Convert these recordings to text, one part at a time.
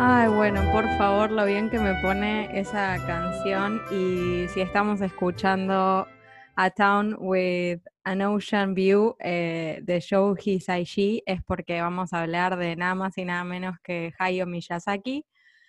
Ay, bueno, por favor, lo bien que me pone esa canción. Y si estamos escuchando A Town with an Ocean View de Show Hisaishi, es porque vamos a hablar de nada más y nada menos que Hayao Miyazaki.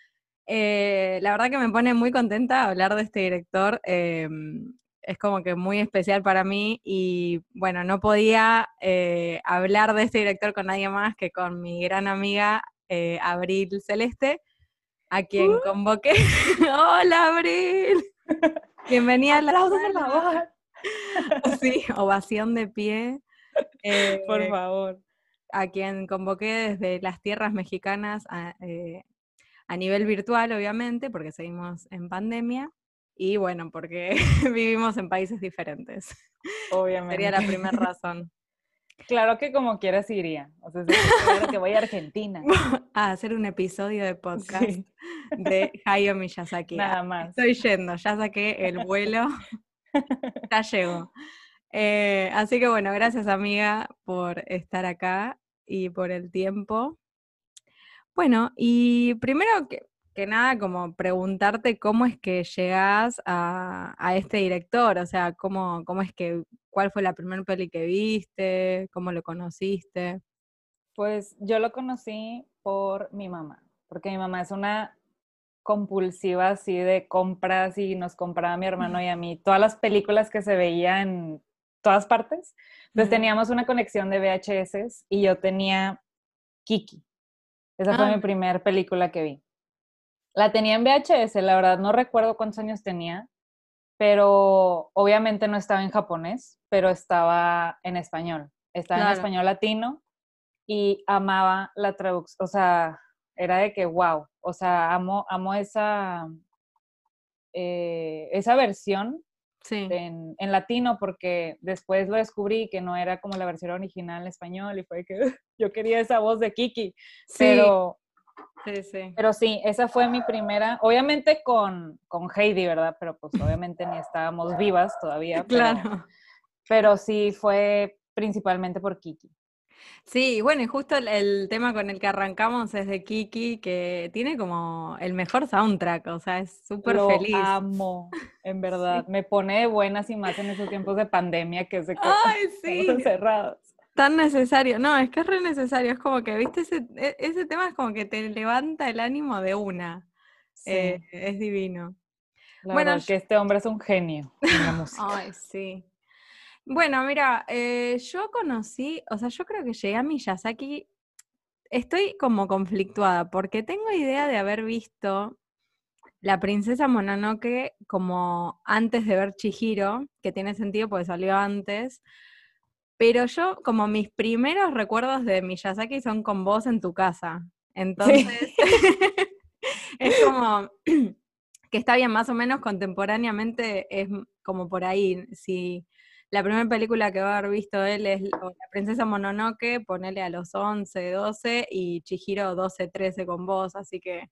La verdad que me pone muy contenta hablar de este director. Es como que muy especial para mí y bueno, no podía hablar de este director con nadie más que con mi gran amiga Abril Celeste, a quien convoqué. ¡Hola, Abril! Bienvenida a la Aplausos, por sala. favor. Sí, ovación de pie. Por Eh, favor. a quien convoqué desde las tierras mexicanas a nivel virtual, obviamente, porque seguimos en pandemia. Y bueno, porque vivimos en países diferentes. Sería Obviamente. la primera razón. Claro que como quieras iría. O sea, es de que claro que voy a Argentina. A hacer un episodio de podcast Sí, de Hayao Miyazaki. nada más. Estoy yendo, ya saqué el vuelo, ya llego. Así que bueno, gracias amiga por estar acá y por el tiempo. Bueno, y primero que nada, como preguntarte cómo es que llegás a este director, o sea, cuál fue la primera peli que viste, cómo lo conociste. Pues yo lo conocí por mi mamá, porque mi mamá es una compulsiva así de compras y nos compraba a mi hermano y a mí todas las películas que se veían en todas partes. Entonces Mm. teníamos una colección de VHS y yo tenía Kiki. Esa fue Ah, mi primer película que vi. La tenía en VHS, la verdad no recuerdo cuántos años tenía, pero obviamente no estaba en japonés, pero estaba en español. Estaba en claro. español latino y amaba la traducción, o sea, era de que wow, o sea, amo esa versión Sí, en latino porque después lo descubrí que no era como la versión original en español y fue que yo quería esa voz de Kiki, sí, pero sí, sí. Pero sí, esa fue mi primera, obviamente con Heidi, ¿verdad? Pero pues obviamente ni estábamos vivas todavía, Claro. pero sí fue principalmente por Kiki. Sí, bueno, y justo el tema con el que arrancamos es de Kiki, que tiene como el mejor soundtrack, o sea, es súper Lo feliz. amo, en verdad. Sí. Me pone de buenas y más en esos tiempos de pandemia que es de que Ay, estamos sí, encerrados. tan necesario. No, es que es re necesario, es como que, viste, ese tema es como que te levanta el ánimo de una. Sí, Es divino. la Bueno, verdad que este hombre es un genio en la música. ay, sí. Bueno, mira, yo conocí, o sea, yo creo que llegué a Miyazaki, estoy como conflictuada, porque tengo idea de haber visto La princesa Mononoke como antes de ver Chihiro, que tiene sentido porque salió antes, pero yo como mis primeros recuerdos de Miyazaki son con vos en tu casa. Sí, Entonces, es como que está bien, más o menos contemporáneamente es como por ahí. Si la primera película que va a haber visto él es La princesa Mononoke, ponele a los 11, 12 y Chihiro 12, 13 con vos, así que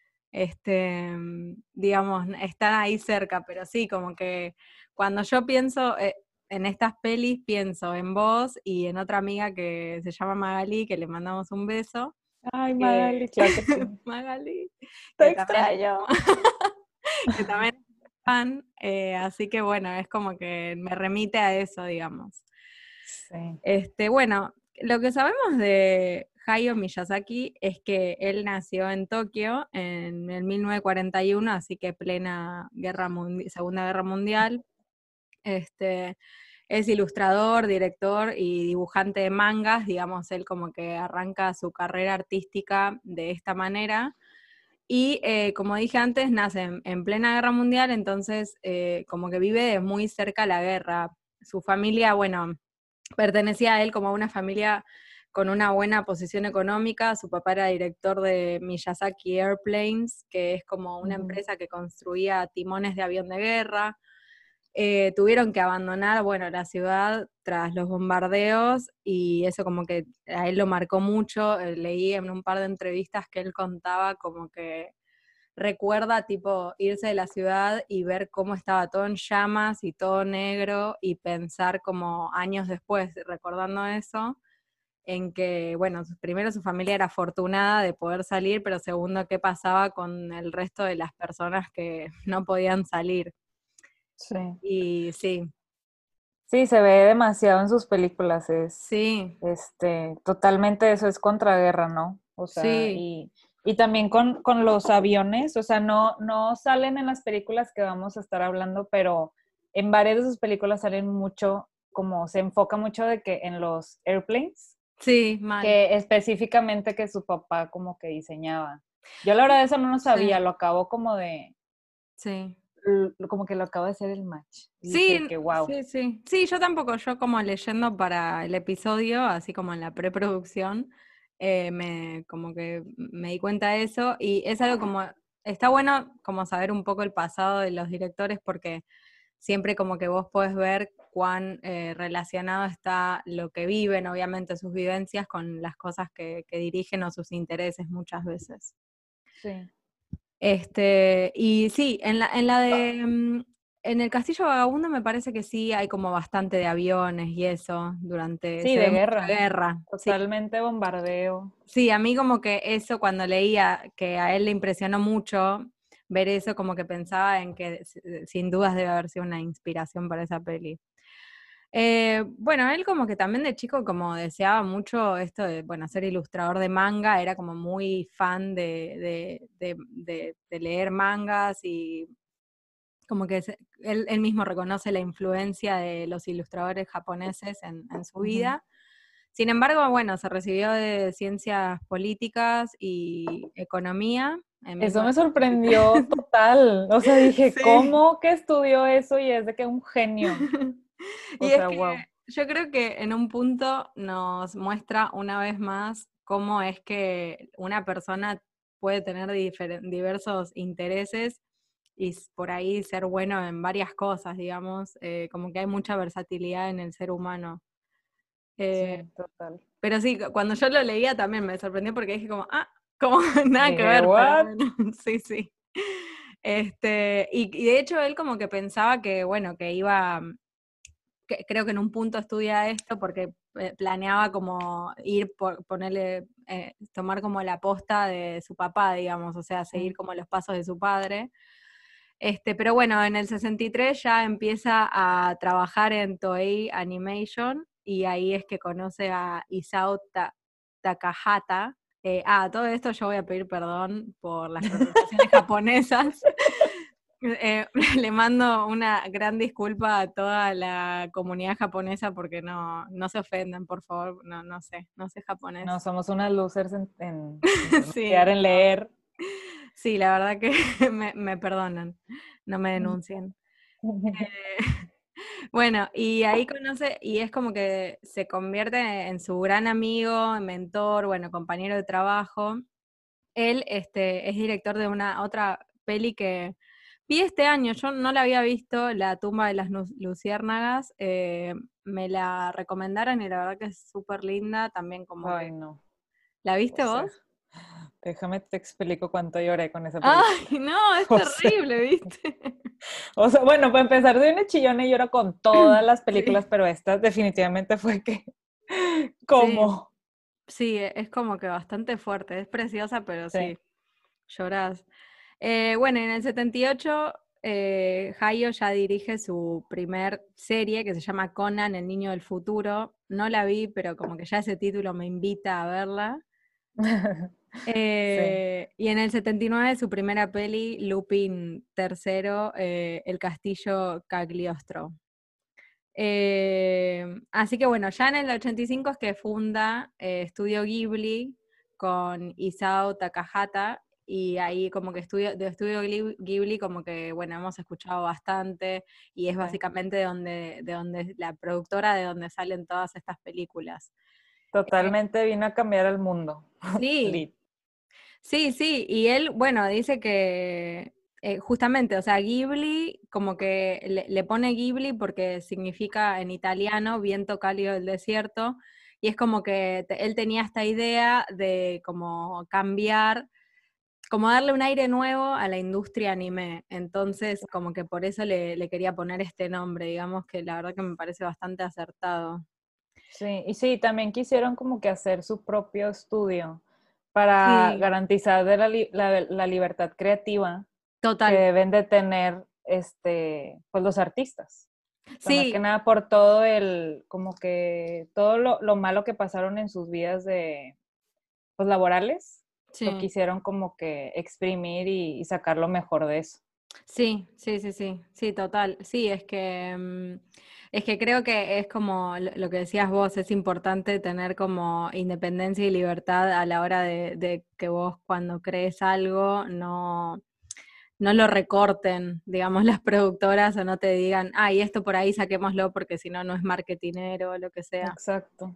digamos, están ahí cerca, pero sí, como que cuando yo pienso en estas pelis, pienso en vos y en otra amiga que se llama Magali, que le mandamos un beso, ay, que Magali, claro que sí. Magali, Te que también, extraño. que también es fan, así que bueno, es como que me remite a eso, digamos. Sí. Bueno, lo que sabemos de Hayao Miyazaki es que él nació en Tokio en el 1941, así que plena Segunda Guerra Mundial. Este, es ilustrador, director y dibujante de mangas, digamos, él como que arranca su carrera artística de esta manera. Y como dije antes, nace en plena guerra mundial, entonces como que vive muy cerca a la guerra. Su familia, bueno, pertenecía a él como a una familia con una buena posición económica. Su papá era director de Miyazaki Airplanes, que es como una Ujú. empresa que construía timones de avión de guerra. Tuvieron que abandonar, bueno, la ciudad tras los bombardeos y eso como que a él lo marcó mucho. Leí en un par de entrevistas que él contaba como que recuerda tipo irse de la ciudad y ver cómo estaba todo en llamas y todo negro y pensar como años después, recordando eso, en que, bueno, primero su familia era afortunada de poder salir, pero segundo, qué pasaba con el resto de las personas que no podían salir. Sí. Y sí, Sí, se ve demasiado en sus películas, es sí, totalmente eso, es contraguerra, ¿no? O sea, sí, y también con los aviones, o sea, no salen en las películas que vamos a estar hablando, pero en varias de sus películas salen mucho, como se enfoca mucho de que en los airplanes, sí, mal. que específicamente que su papá como que diseñaba. Yo la verdad eso no lo sabía, Sí, lo acabo como de, sí. como que lo acabo de hacer el match. Y dije de Sí, que wow. sí, sí. Sí, yo tampoco, yo como leyendo para el episodio, así como en la preproducción, como que me di cuenta de eso, y es algo como, está bueno como saber un poco el pasado de los directores, porque siempre como que vos podés ver cuán relacionado está lo que viven, obviamente sus vivencias, con las cosas que dirigen o sus intereses muchas veces. Sí. Y sí, en el Castillo Vagabundo me parece que sí hay como bastante de aviones y eso, Sí, se de ve mucha guerra. guerra. Sí, Totalmente bombardeo. sí, a mí como que eso cuando leía que a él le impresionó mucho ver eso, como que pensaba en que sin dudas debe haber sido una inspiración para esa peli. Bueno, él como que también de chico como deseaba mucho esto de, bueno, ser ilustrador de manga, era como muy fan de leer mangas y como que él mismo reconoce la influencia de los ilustradores japoneses en su Ujú. vida. Sin embargo, bueno, se recibió de Ciencias Políticas y Economía en Eso me 1983. sorprendió total. O sea, dije, Sí. ¿cómo que estudió eso? Y es de que un genio. Y O es sea, que wow. yo creo que en un punto nos muestra una vez más cómo es que una persona puede tener diversos intereses y por ahí ser bueno en varias cosas, digamos, como que hay mucha versatilidad en el ser humano. Sí, Eh, total. pero sí, cuando yo lo leía también me sorprendió porque dije como, como nada que Dije, ver, pero ¿what? bueno, sí, sí. Y de hecho él como que pensaba que, bueno, que iba, creo que en un punto estudia esto porque planeaba como ir por ponerle, tomar como la posta de su papá, digamos, o sea, seguir Mm. como los pasos de su padre. Pero bueno, en el 63 ya empieza a trabajar en Toei Animation y ahí es que conoce a Isao Takahata. Todo esto yo voy a pedir perdón por las pronunciaciones japonesas. Le mando una gran disculpa a toda la comunidad japonesa porque no se ofendan, por favor, no sé No, japonés. somos unas losers en pronunciar, Sí, en leer. sí, la verdad que me perdonan, no me denuncien. Bueno, y ahí conoce, y es como que se convierte en su gran amigo, mentor, bueno, compañero de trabajo. Él es director de una otra peli que vi este año, yo no la había visto, La tumba de las luciérnagas, me la recomendaron y la verdad que es súper linda, también como que... Ay, no. ¿La O viste sea, vos? déjame te explico cuánto lloré con esa Ay, película. no, es O sea, terrible, ¿viste? bueno, para empezar, soy una chillona y lloro con todas las películas, Sí, pero esta definitivamente fue que, sí, ¿cómo? sí, es como que bastante fuerte, es preciosa, pero Sí. sí, llorás. Bueno, en el 78, Hayao ya dirige su primer serie que se llama Conan, el niño del futuro. No la vi, pero como que ya ese título me invita a verla. Sí. Y en el 79 su primera peli, Lupin III, El castillo Cagliostro. Así que bueno, ya en el 85 es que funda Estudio Ghibli con Isao Takahata y ahí como que de Estudio Ghibli como que bueno, hemos escuchado bastante y es Sí. básicamente de donde la productora de donde salen todas estas películas. Eh, Totalmente vino a cambiar el mundo. sí, Lit. sí, sí, y él, bueno, dice que justamente, o sea, Ghibli, como que le pone Ghibli porque significa en italiano viento cálido del desierto, y es como que él tenía esta idea de como cambiar, como darle un aire nuevo a la industria anime, entonces como que por eso le quería poner este nombre, digamos que la verdad que me parece bastante acertado. Sí, y sí, también quisieron como que hacer su propio estudio para Sí, garantizar de la libertad creativa que total. deben de tener pues los artistas. O sea, más que Sí, nada por todo como que todo lo malo que pasaron en sus vidas pues laborales, lo sí. quisieron como que exprimir y sacar lo mejor de eso. Sí, sí, sí, sí, sí, total. Sí, es que creo que es como lo que decías vos, es importante tener como independencia y libertad a la hora de que vos cuando crees algo no lo recorten, digamos, las productoras o no te digan, y esto por ahí saquémoslo porque si no, no es marketinero o lo que sea. Exacto.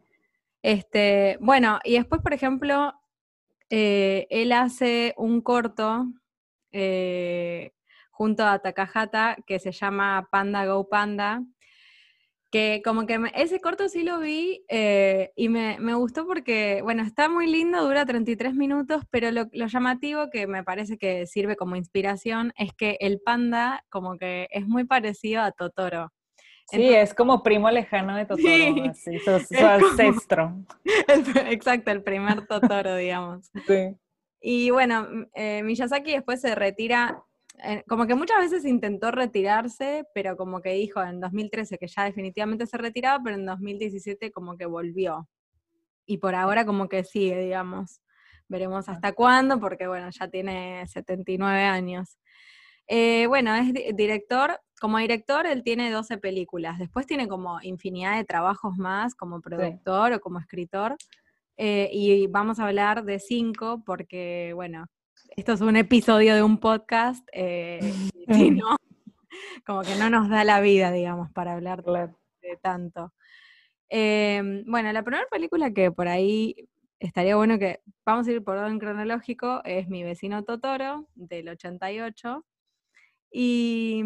Bueno, y después, por ejemplo, él hace un corto eh, junto a Takahata que se llama Panda Go Panda, que como que ese corto sí lo vi y me gustó porque, bueno, está muy lindo, dura 33 minutos, pero lo llamativo que me parece que sirve como inspiración es que el panda como que es muy parecido a Totoro. Sí, Entonces, es como primo lejano de Totoro, sí, así, su es como, ancestro. exacto, el primer Totoro, digamos. Sí. Y bueno, Miyazaki después se retira, como que muchas veces intentó retirarse, pero como que dijo en 2013 que ya definitivamente se retiraba, pero en 2017 como que volvió. Y por ahora como que sigue, digamos. Veremos hasta cuándo, porque bueno, ya tiene 79 años. Bueno, es director, como director él tiene 12 películas, después tiene como infinidad de trabajos más como Sí. productor o como escritor, y vamos a hablar de 5 porque, bueno, esto es un episodio de un podcast, y si no, como que no nos da la vida, digamos, para hablar Claro. de tanto. Bueno, la primera película que por ahí estaría bueno que, vamos a ir por orden cronológico, es Mi vecino Totoro, del 88. Y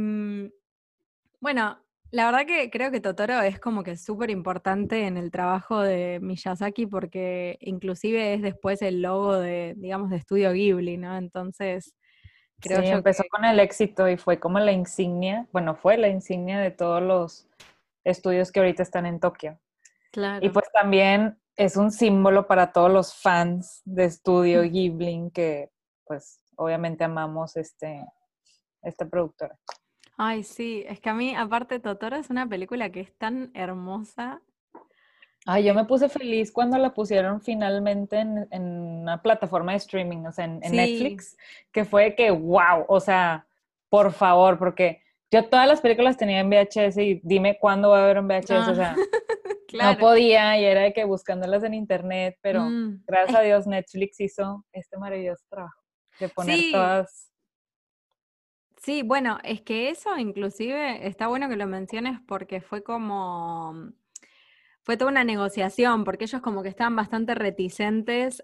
bueno, la verdad que creo que Totoro es como que súper importante en el trabajo de Miyazaki porque inclusive es después el logo de, digamos, de Estudio Ghibli, ¿no? Entonces, Sí, creo yo que, empezó con el éxito y fue como la insignia, bueno, fue la insignia de todos los estudios que ahorita están en Tokio. Y claro. pues también es un símbolo para todos los fans de Estudio Ghibli que pues obviamente amamos esta productora. Ay, sí, es que a mí, aparte, Totoro es una película que es tan hermosa. Ay, yo que- me puse feliz cuando la pusieron finalmente en una plataforma de streaming, o sea, en Sí, Netflix, que fue que, wow, o sea, por favor, porque yo todas las películas tenía en VHS y dime cuándo va a haber un VHS, o ah, sea, no claro. podía y era de que buscándolas en internet, pero Mm, gracias a es- Dios Netflix hizo este maravilloso trabajo de poner sí, todas. sí, bueno, es que eso inclusive está bueno que lo menciones porque fue como, fue toda una negociación, porque ellos como que estaban bastante reticentes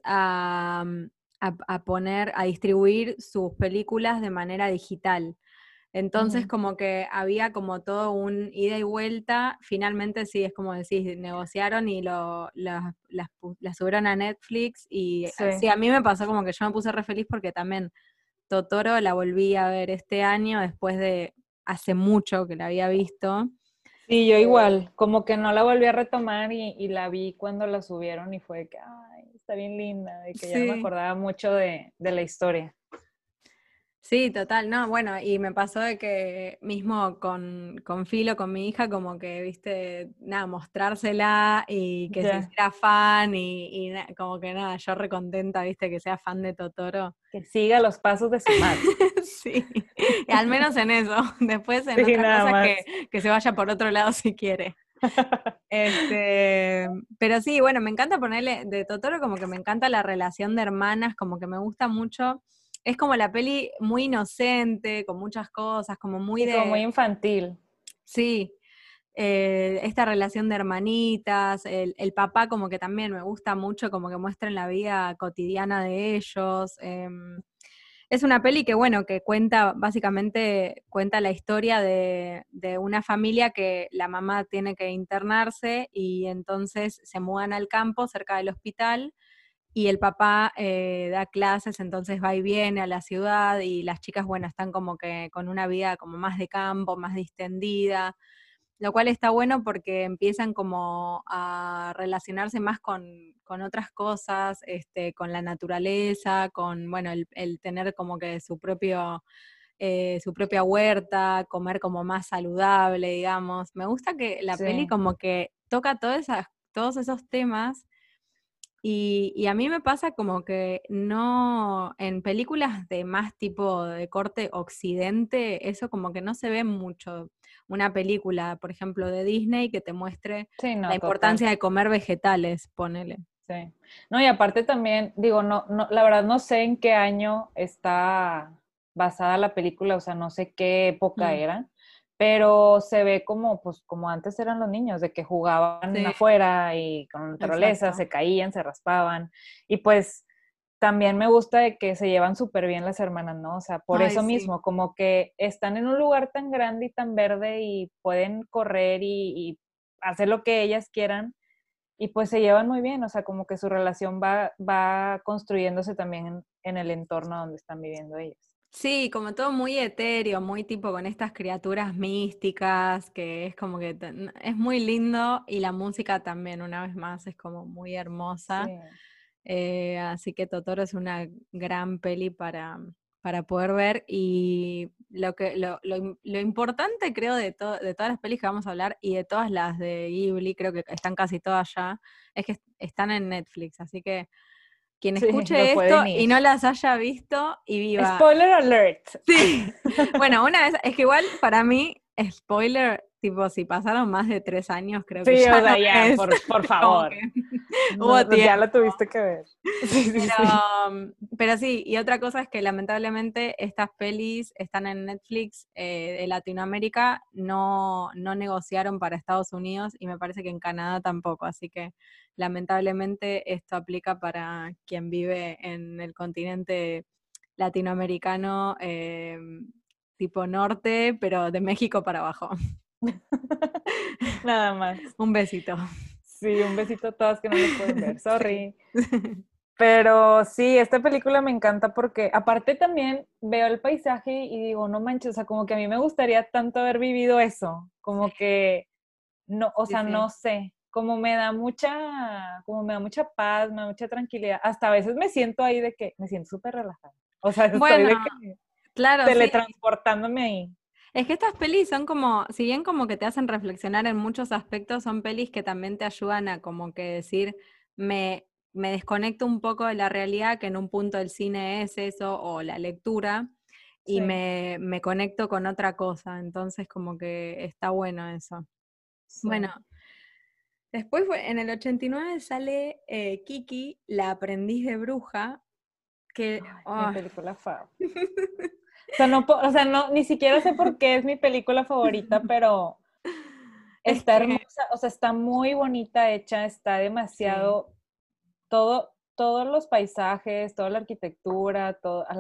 a poner, a distribuir sus películas de manera digital. Entonces Ujú. como que había como todo un ida y vuelta, finalmente sí, es como decís, negociaron y las subieron a Netflix y sí, Sí. a mí me pasó como que yo me puse re feliz porque también Totoro la volví a ver este año después de hace mucho que la había visto. Sí, yo Eh, igual, como que no la volví a retomar y la vi cuando la subieron y fue que, ay, está bien linda, de que ya no me sí, acordaba mucho de la historia. sí, total, no, bueno, y me pasó de que mismo con Filo, con mi hija, como que, viste, nada, mostrársela y que se Ya, hiciera fan como que nada, yo recontenta, viste, que sea fan de Totoro. que siga los pasos de su madre. Sí, y al menos en eso, después en Sí, otras nada cosas más. que se vaya por otro lado si quiere. Pero sí, bueno, me encanta ponerle de Totoro como que me encanta la relación de hermanas, como que me gusta mucho. Es como la peli muy inocente, con muchas cosas, como muy Sí, como muy de, infantil. sí, esta relación de hermanitas, el papá como que también me gusta mucho, como que muestran la vida cotidiana de ellos. Es una peli que, bueno, que cuenta, básicamente cuenta la historia de una familia que la mamá tiene que internarse y entonces se mudan al campo cerca del hospital y el papá da clases, entonces va y viene a la ciudad y las chicas, bueno, están como que con una vida como más de campo, más distendida. lo cual está bueno porque empiezan como a relacionarse más con otras cosas, con la naturaleza, con, bueno, el tener como que su propia huerta, comer como más saludable, digamos. Me gusta que la peli Sí, como que toca todos esos temas y a mí me pasa como que no, en películas de más tipo de corte occidente, eso como que no se ve mucho. Una película, por ejemplo, de Disney que te muestre sí, la no, total. importancia de comer vegetales, ponele. Sí. No, y aparte también, digo, no, la verdad no sé en qué año está basada la película, o sea, no sé qué época Mm, era, pero se ve como, pues, como antes eran los niños, de que jugaban sí, afuera y con la naturaleza, exacto. se caían, se raspaban, y pues también me gusta de que se llevan súper bien las hermanas, ¿no? O sea, por Ay, eso sí. mismo, como que están en un lugar tan grande y tan verde y pueden correr y hacer lo que ellas quieran y pues se llevan muy bien, o sea, como que su relación va construyéndose también en el entorno donde están viviendo ellos. Sí, como todo muy etéreo, muy tipo con estas criaturas místicas, que es como que es muy lindo y la música también, una vez más, es como muy hermosa. Sí, Así que Totoro es una gran peli para poder ver y lo importante creo de todas las pelis que vamos a hablar y de todas las de Ghibli, creo que están casi todas ya, es que están en Netflix, así que quien sí, lo escuche esto pueden ir. y no las haya visto y viva. Spoiler alert. Sí, bueno, una vez, es que igual para mí, spoiler, tipo, si pasaron más de 3 años, creo que Sí, ya o no sea, ya, es por como que favor. hubo Ya tiempo. lo tuviste que ver. Sí, sí, sí. Pero sí, y otra cosa es que lamentablemente estas pelis están en Netflix de Latinoamérica, no negociaron para Estados Unidos y me parece que en Canadá tampoco, así que lamentablemente esto aplica para quien vive en el continente latinoamericano tipo norte, pero de México para abajo. Nada más. Un besito. Sí, un besito a todas que no lo pueden ver. Sí. Sorry. Pero sí, esta película me encanta porque aparte también veo el paisaje y digo, no manches, o sea, como que a mí me gustaría tanto haber vivido eso, como que no, o Sí, sea, sí. no sé, como me da mucha paz, me da mucha tranquilidad. Hasta a veces me siento ahí de que me siento súper relajada. O sea, estoy Bueno, de que claro, sí. teletransportándome ahí. Es que estas pelis son como, si bien como que te hacen reflexionar en muchos aspectos, son pelis que también te ayudan a como que decir, me desconecto un poco de la realidad, que en un punto el cine es eso, o la lectura, y Sí, me conecto con otra cosa. Entonces como que está bueno eso. Bueno, sí. después en el 89 sale Kiki, la aprendiz de bruja, que Ay, mi ah, película favorita. O sea, o sea, no, ni siquiera sé por qué es mi película favorita, pero es está que hermosa, o sea, está muy bonita hecha, está sí, demasiado, todos los paisajes, toda la arquitectura,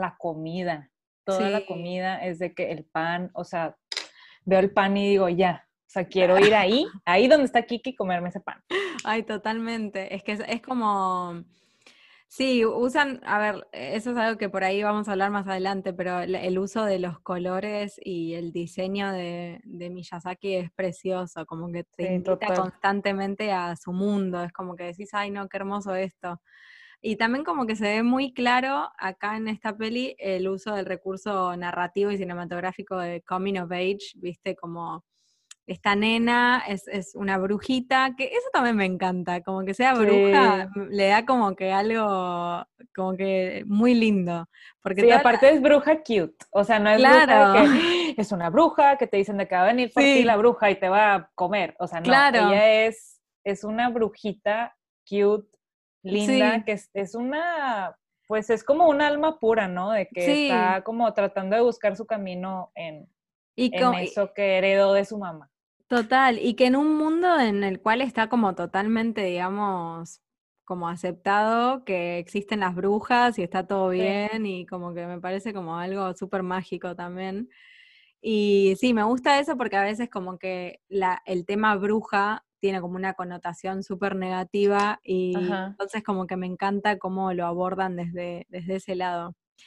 toda la sí. comida es de que el pan, o sea, veo el pan y digo, ya, o sea, quiero ir ahí donde está Kiki y comerme ese pan. Ay, totalmente. Es que es como, sí, usan, a ver, eso es algo que por ahí vamos a hablar más adelante, pero el uso de los colores y el diseño de Miyazaki es precioso, como que te Sí, invita total. constantemente a su mundo, es como que decís, ay, no, qué hermoso esto. Y también como que se ve muy claro acá en esta peli el uso del recurso narrativo y cinematográfico de Coming of Age, viste, como esta nena es una brujita, que eso también me encanta, como que sea bruja, Sí, le da como que algo, como que muy lindo, porque sí, toda aparte es bruja cute, o sea, no es bruja de claro, que es una bruja que te dicen de que va a venir por ti la sí, bruja y te va a comer, o sea, no, claro, ella es una brujita cute, linda, sí, que es una, pues es como un alma pura, ¿no? De que sí, está como tratando de buscar su camino y, en eso que heredó de su mamá. total, y que en un mundo en el cual está como totalmente, digamos, como aceptado que existen las brujas y está todo Sí, bien y como que me parece como algo súper mágico también. Y sí, me gusta eso porque a veces como que el tema bruja tiene como una connotación súper negativa y ajá, entonces como que me encanta cómo lo abordan desde ese lado.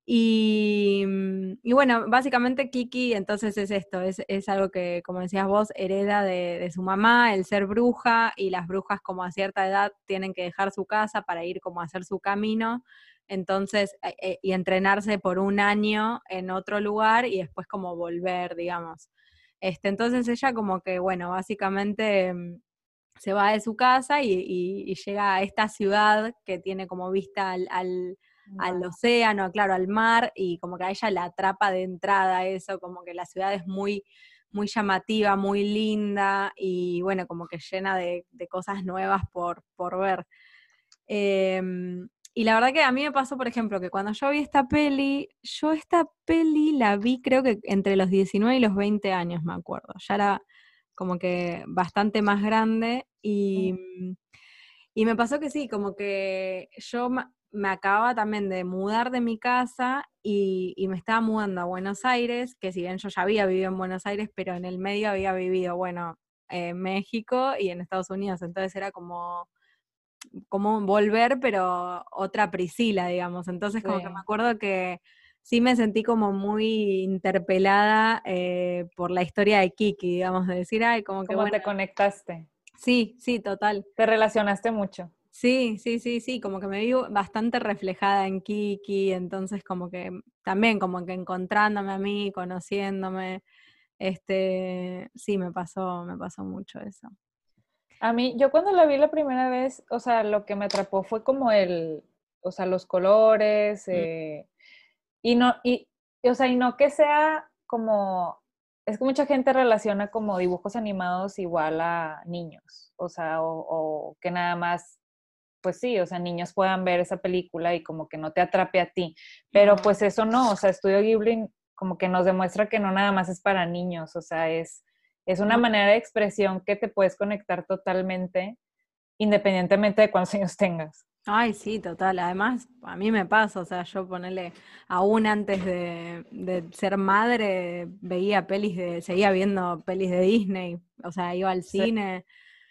Y bueno, básicamente Kiki entonces es esto, es algo que, como decías vos, hereda de su mamá, el ser bruja, y las brujas como a cierta edad tienen que dejar su casa para ir como a hacer su camino, entonces, y entrenarse por un año en otro lugar y después como volver, digamos. Entonces ella como que, bueno, básicamente se va de su casa y llega a esta ciudad que tiene como vista al Wow. océano, claro, al mar, y como que a ella la atrapa de entrada eso, como que la ciudad es muy, muy llamativa, muy linda, y bueno, como que llena de cosas nuevas por ver. Y la verdad que a mí me pasó, por ejemplo, que cuando yo vi yo esta peli la vi creo que entre los 19 y los 20 años, me acuerdo. Ya era como que bastante más grande y me pasó que sí, como que me acababa también de mudar de mi casa y me estaba mudando a Buenos Aires, que si bien yo ya había vivido en Buenos Aires, pero en el medio había vivido, bueno, en México y en Estados Unidos, entonces era como volver, pero otra Priscila, digamos. Entonces, como que me Sí. acuerdo que sí me sentí como muy interpelada por la historia de Kiki, digamos, de decir, ay, como que ¿Cómo bueno, te conectaste? sí, sí, total. Te relacionaste mucho. Sí, sí, sí, sí, como que me vi bastante reflejada en Kiki, entonces como que también como que encontrándome a mí, conociéndome, sí, me pasó mucho eso. A mí, yo cuando la vi la primera vez, o sea, lo que me atrapó fue como o sea, los colores, Mm, y no, o sea, y no que sea como, es que mucha gente relaciona como dibujos animados igual a niños, o sea, o que nada más, pues sí, o sea, niños puedan ver esa película y como que no te atrape a ti, pero no. pues eso no, o sea, Estudio Ghibli como que nos demuestra que no nada más es para niños, o sea, es una manera de expresión que te puedes conectar totalmente, independientemente de cuántos años tengas. Ay, sí, total. Además, a mí me pasa, o sea, yo ponele, aún antes de ser madre, seguía viendo pelis de Disney, o sea, iba al Sí. cine,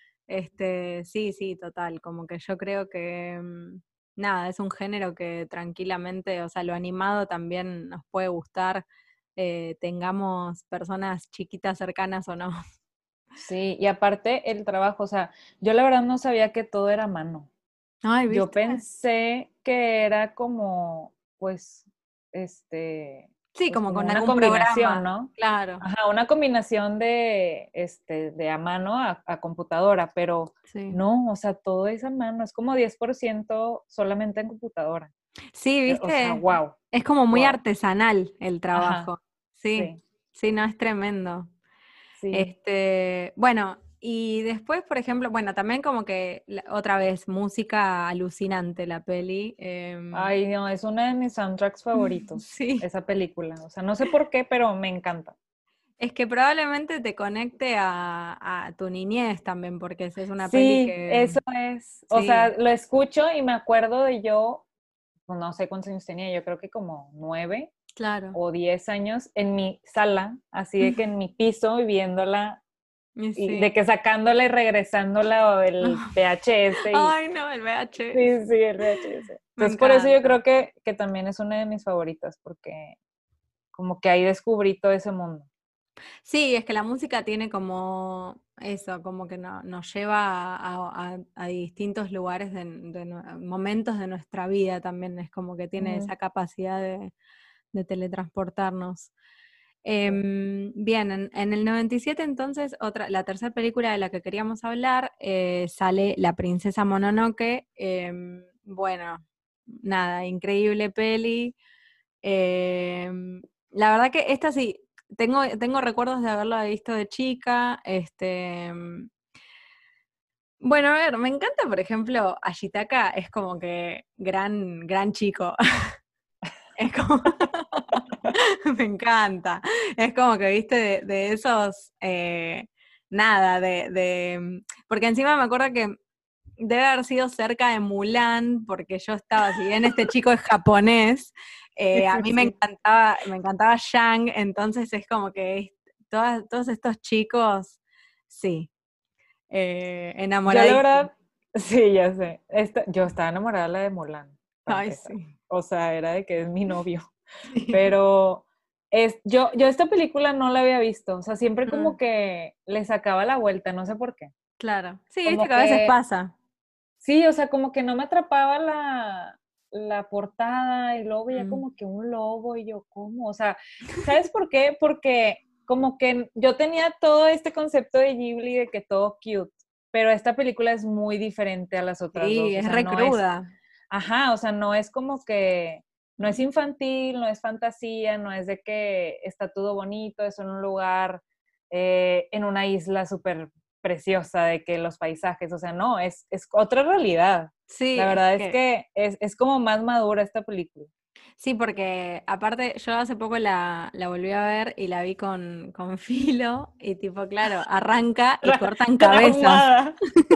sí, sí, total, como que yo creo que, nada, es un género que tranquilamente, o sea, lo animado también nos puede gustar, tengamos personas chiquitas cercanas o no. Sí, y aparte el trabajo, o sea, yo la verdad no sabía que todo era a mano. Ay, Yo ¿viste? pensé que era como, pues, este, Sí, pues como como con una algún combinación, programa, ¿no? claro, Ajá, una combinación de a mano a computadora, pero sí. no, o sea, todo es a mano, es como 10% solamente en computadora. Sí, O sea, ¿viste? wow, Es como muy wow. artesanal el Ajá, trabajo. Sí, sí, sí, no, es tremendo. sí. Bueno, y después, por ejemplo, bueno, también como que otra vez, música alucinante la peli. Ay, no, es uno de mis soundtracks favoritos, Sí, esa película. O sea, no sé por qué, pero me encanta. es que probablemente te conecte a tu niñez también, porque es una peli Sí, que, eso es. O sea, sí, lo escucho y me acuerdo de yo, pues, no sé cuántos años tenía, yo creo que como 9 claro. o 10 años en mi sala, así de que en mi piso y viéndola Y y de sí. que sacándola y regresándola o el VHS y Ay, no, el VHS. sí, sí, el VHS. Me Entonces, por eso yo encanta. creo que también es una de mis favoritas, porque como que ahí descubrí todo ese mundo. Sí, es que la música tiene como eso, como que nos lleva a distintos lugares momentos de nuestra vida también, es como que tiene Ujú, esa capacidad de teletransportarnos. sí. Bien, en el 97 entonces, la tercera película de la que queríamos hablar, sale La Princesa Mononoke. Bueno, nada, increíble peli. La verdad que esta sí, tengo recuerdos de haberla visto de chica. Bueno, a ver, me encanta, por ejemplo, Ashitaka es como que gran chico. Es como, me encanta. Es como que, viste, de esos, nada, porque encima me acuerdo que debe haber sido cerca de Mulan, porque yo estaba, si bien este chico es japonés, Sí, a sí, mí sí. me encantaba Yang, entonces es como que todos estos chicos, sí, Yo la enamoradísimos. verdad, sí, ya sé. Yo estaba enamorada de la de Mulan, para Ay, empezar. sí. O sea, era de que es mi novio. Pero yo esta película no la había visto, o sea, siempre como Mm, que le sacaba la vuelta, no sé por qué. claro. Sí, viste Como que a veces que, pasa. sí, o sea, como que no me atrapaba la portada y luego veía Mm, como que un lobo y yo, ¿cómo? O sea, ¿sabes por qué? Porque como que yo tenía todo este concepto de Ghibli de que todo cute, pero esta película es muy diferente a las otras sí, dos, o es sea, re no es, cruda. ajá, o sea, no es como que, no es infantil, no es fantasía, no es de que está todo bonito, es en un lugar, en una isla súper preciosa, de que los paisajes, o sea, no, es otra realidad. Sí, La es verdad es que que es como más madura esta película. sí, porque aparte yo hace poco la volví a ver y la vi con Filo y tipo, claro, arranca y cortan cabezas. Traumada.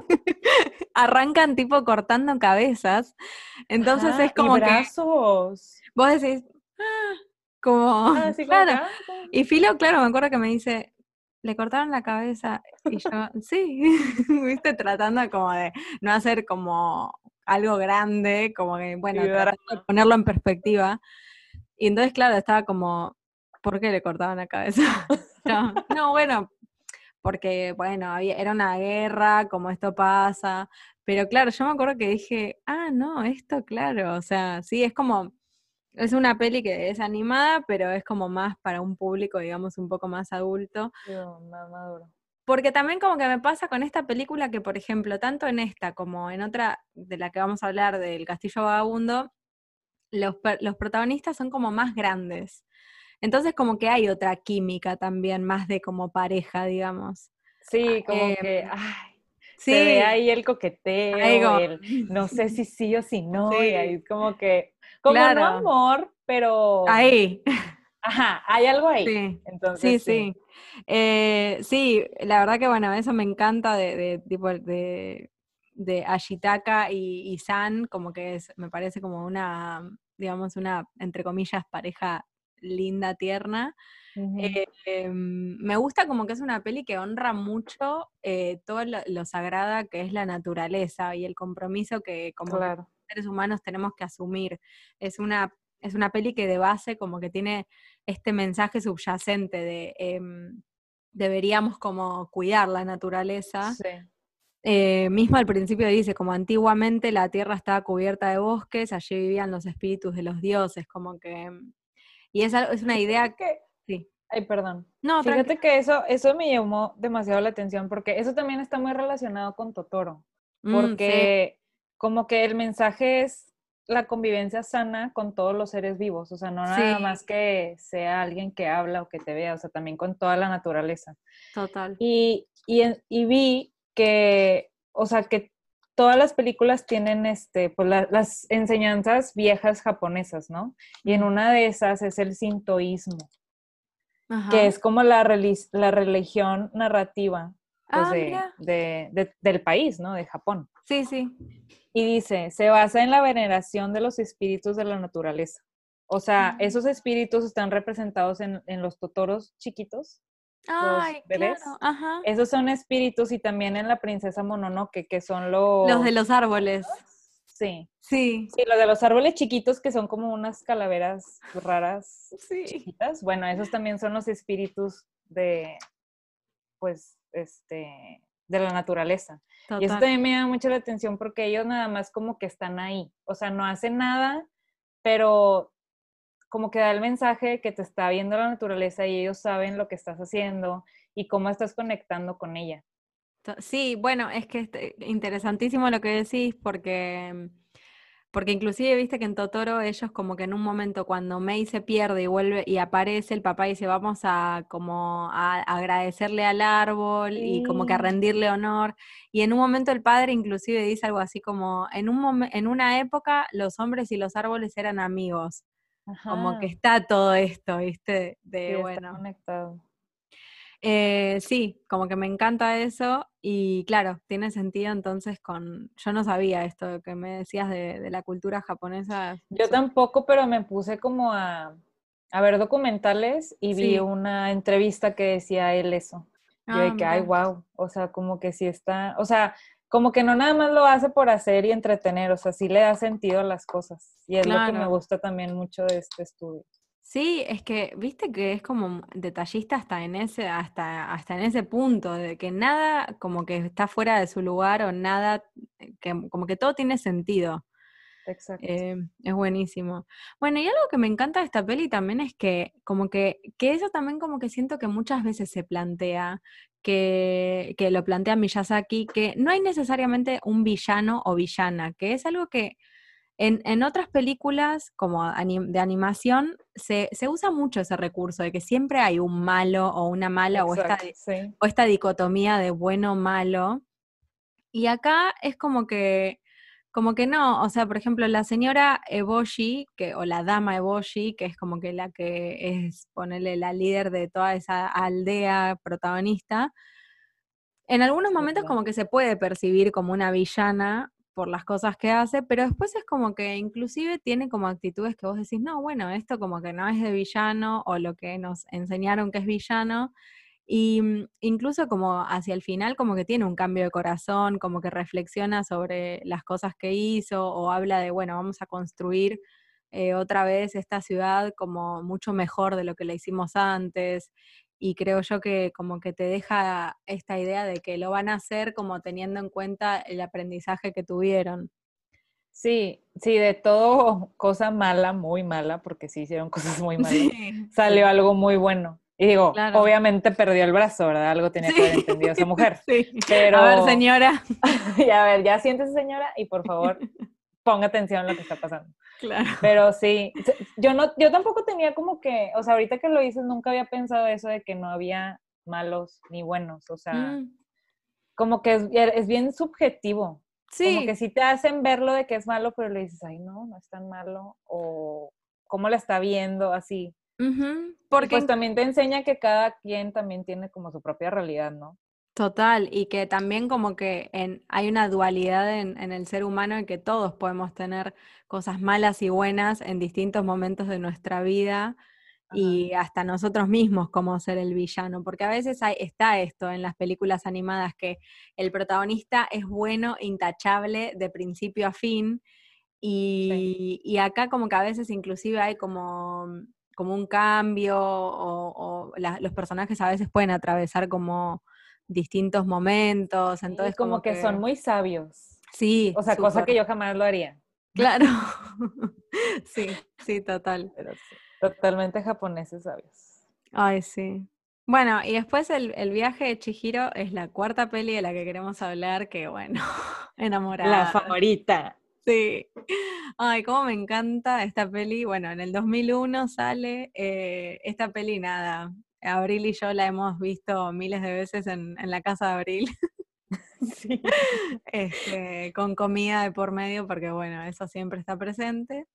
Arrancan tipo cortando cabezas. Entonces es Ajá, y como que brazos. vos decís, ah, como, Así como que, claro. Y Filo, claro, me acuerdo que me dice, le cortaron la cabeza. Y yo, sí, viste, tratando como de no hacer como algo grande, como que, y bueno, tratando de drama. ponerlo en perspectiva. Y entonces, claro, estaba como, ¿por qué le cortaban la cabeza? Yo, no, bueno, porque, bueno, era una guerra, como esto pasa. Pero claro, yo me acuerdo que dije, ah, no, esto, claro, o sea, sí, es como, es una peli que es animada, pero es como más para un público, digamos, un poco más adulto. Yo, más maduro. Porque también como que me pasa con esta película que, por ejemplo, tanto en esta como en otra de la que vamos a hablar, del Castillo Vagabundo, los protagonistas son como más grandes. Entonces como que hay otra química también, más de como pareja, digamos. Sí, como que, Em, ay, se ve sí, ahí el hay coqueteo, como, el no sé si sí o si no, y ahí sí, es como que, como no claro, amor, pero, ahí, ajá, hay algo ahí. sí, sí, Entonces sí. sí. Sí, la verdad que bueno, eso me encanta tipo de Ashitaka y San, como que me parece como una, digamos, una, entre comillas, pareja linda, tierna. Ujú, Me gusta como que es una peli que honra mucho todo lo sagrada que es la naturaleza y el compromiso que como que claro. seres humanos tenemos que asumir. Es una peli que de base como que tiene este mensaje subyacente de deberíamos como cuidar la naturaleza. Sí. Mismo al principio dice, como antiguamente la tierra estaba cubierta de bosques, allí vivían los espíritus de los dioses, como que... Y es una Fíjate idea, que, sí. ay, perdón. No, tranqui. Fíjate que eso me llamó demasiado la atención porque eso también está muy relacionado con Totoro, Sí, porque como que el mensaje es la convivencia sana con todos los seres vivos, o sea, no sí, nada más que sea alguien que habla o que te vea, o sea, también con toda la naturaleza. total. Y vi que, o sea, que todas las películas tienen pues las enseñanzas viejas japonesas, ¿no? Y en Mm. una de esas es el sintoísmo, que Ajá. es como la religión narrativa, pues Ah, mira. del país, ¿no? De Japón. Sí, sí. Y dice, se basa en la veneración de los espíritus de la naturaleza. O sea, Mm. esos espíritus están representados en los totoros chiquitos, los Ay, claro, bebés. ajá. Esos son espíritus y también en la princesa Mononoke, que son Los de los los... árboles. Sí, Sí, sí, los de los árboles chiquitos que son como unas calaveras raras, sí, chiquitas. Bueno, esos también son los espíritus de, pues, de la naturaleza. Y eso total. también me llama mucho la atención porque ellos nada más como que están ahí. O sea, no hacen nada, pero como que da el mensaje de que te está viendo la naturaleza y ellos saben lo que estás haciendo y cómo estás conectando con ella. Sí, bueno, es que interesantísimo lo que decís porque inclusive viste que en Totoro ellos como que en un momento cuando Mei se pierde y vuelve y aparece, el papá dice, vamos a como a agradecerle al árbol y como que a Sí, rendirle honor. Y en un momento el padre inclusive dice algo así como, en una época los hombres y los árboles eran amigos. Como que ajá, está todo esto, ¿viste? sí, De está bueno. conectado. Sí, como que me encanta eso y claro, tiene sentido entonces yo no sabía esto que me decías de la cultura japonesa. Yo tampoco, pero me puse como a ver documentales y vi Sí, una entrevista que decía él eso. Yo ah, de que, ay, mira, wow, o sea, como que sí está, o sea, como que no nada más lo hace por hacer y entretener, o sea, sí le da sentido a las cosas. Y es lo que me claro. gusta también mucho de este estudio. Sí, es que, viste que es como detallista hasta en ese punto, de que nada como que está fuera de su lugar o nada, que como que todo tiene sentido. Exacto. Es buenísimo. Bueno, y algo que me encanta de esta peli también es que como que eso también como que siento que muchas veces se plantea, que lo plantea Miyazaki, que no hay necesariamente un villano o villana, que es algo que en otras películas como de animación se usa mucho ese recurso de que siempre hay un malo o una mala Exacto, sí. o esta dicotomía de bueno o malo. Y acá es como que no, o sea, por ejemplo, la señora Eboshi, o la dama Eboshi, que es como que la que es, ponerle la líder de toda esa aldea protagonista, en algunos Sí, momentos ¿verdad? como que se puede percibir como una villana por las cosas que hace, pero después es como que inclusive tiene como actitudes que vos decís, no, bueno, esto como que no es de villano o lo que nos enseñaron que es villano, y incluso como hacia el final como que tiene un cambio de corazón, como que reflexiona sobre las cosas que hizo o habla de, bueno, vamos a construir otra vez esta ciudad como mucho mejor de lo que la hicimos antes. Y creo yo que como que te deja esta idea de que lo van a hacer como teniendo en cuenta el aprendizaje que tuvieron. Sí, sí, de todo cosa mala, muy mala, porque sí hicieron cosas muy malas, Sí, salió sí, algo muy bueno. Y digo, claro. obviamente perdió el brazo, ¿verdad? Algo tenía que haber Sí, entendido esa mujer. sí. A ver, Pero, señora. y a ver, ya siéntese señora y por favor ponga atención en lo que está pasando. Claro. Pero sí, yo no, yo tampoco tenía como que, o sea, ahorita que lo dices, nunca había pensado eso de que no había malos ni buenos, o sea, Mm, como que es bien subjetivo, como que sí. sí te hacen verlo de que es malo, pero le dices, ay, no, no es tan malo, o cómo la está viendo, así. Ujú, Y porque pues también te enseña que cada quien también tiene como su propia realidad, ¿no? total, y que también como que hay una dualidad en el ser humano en que todos podemos tener cosas malas y buenas en distintos momentos de nuestra vida Ajá, y hasta nosotros mismos como ser el villano, porque a veces está esto en las películas animadas que el protagonista es bueno, intachable de principio a fin sí. y acá como que a veces inclusive hay como un cambio los personajes a veces pueden atravesar como distintos momentos, Sí, entonces como como que son que muy sabios, sí, o sea, cosa súper, que yo jamás lo haría, claro, sí, sí, total. pero sí, totalmente japoneses sabios. Ay, sí. Bueno, y después el viaje de Chihiro es la cuarta peli de la que queremos hablar, que bueno, La enamorada. favorita. Sí. Ay, cómo me encanta esta peli. Bueno, en el 2001 sale esta peli, nada. Abril y yo la hemos visto miles de veces en la casa de Abril, Sí. con comida de por medio, porque bueno, eso siempre está presente.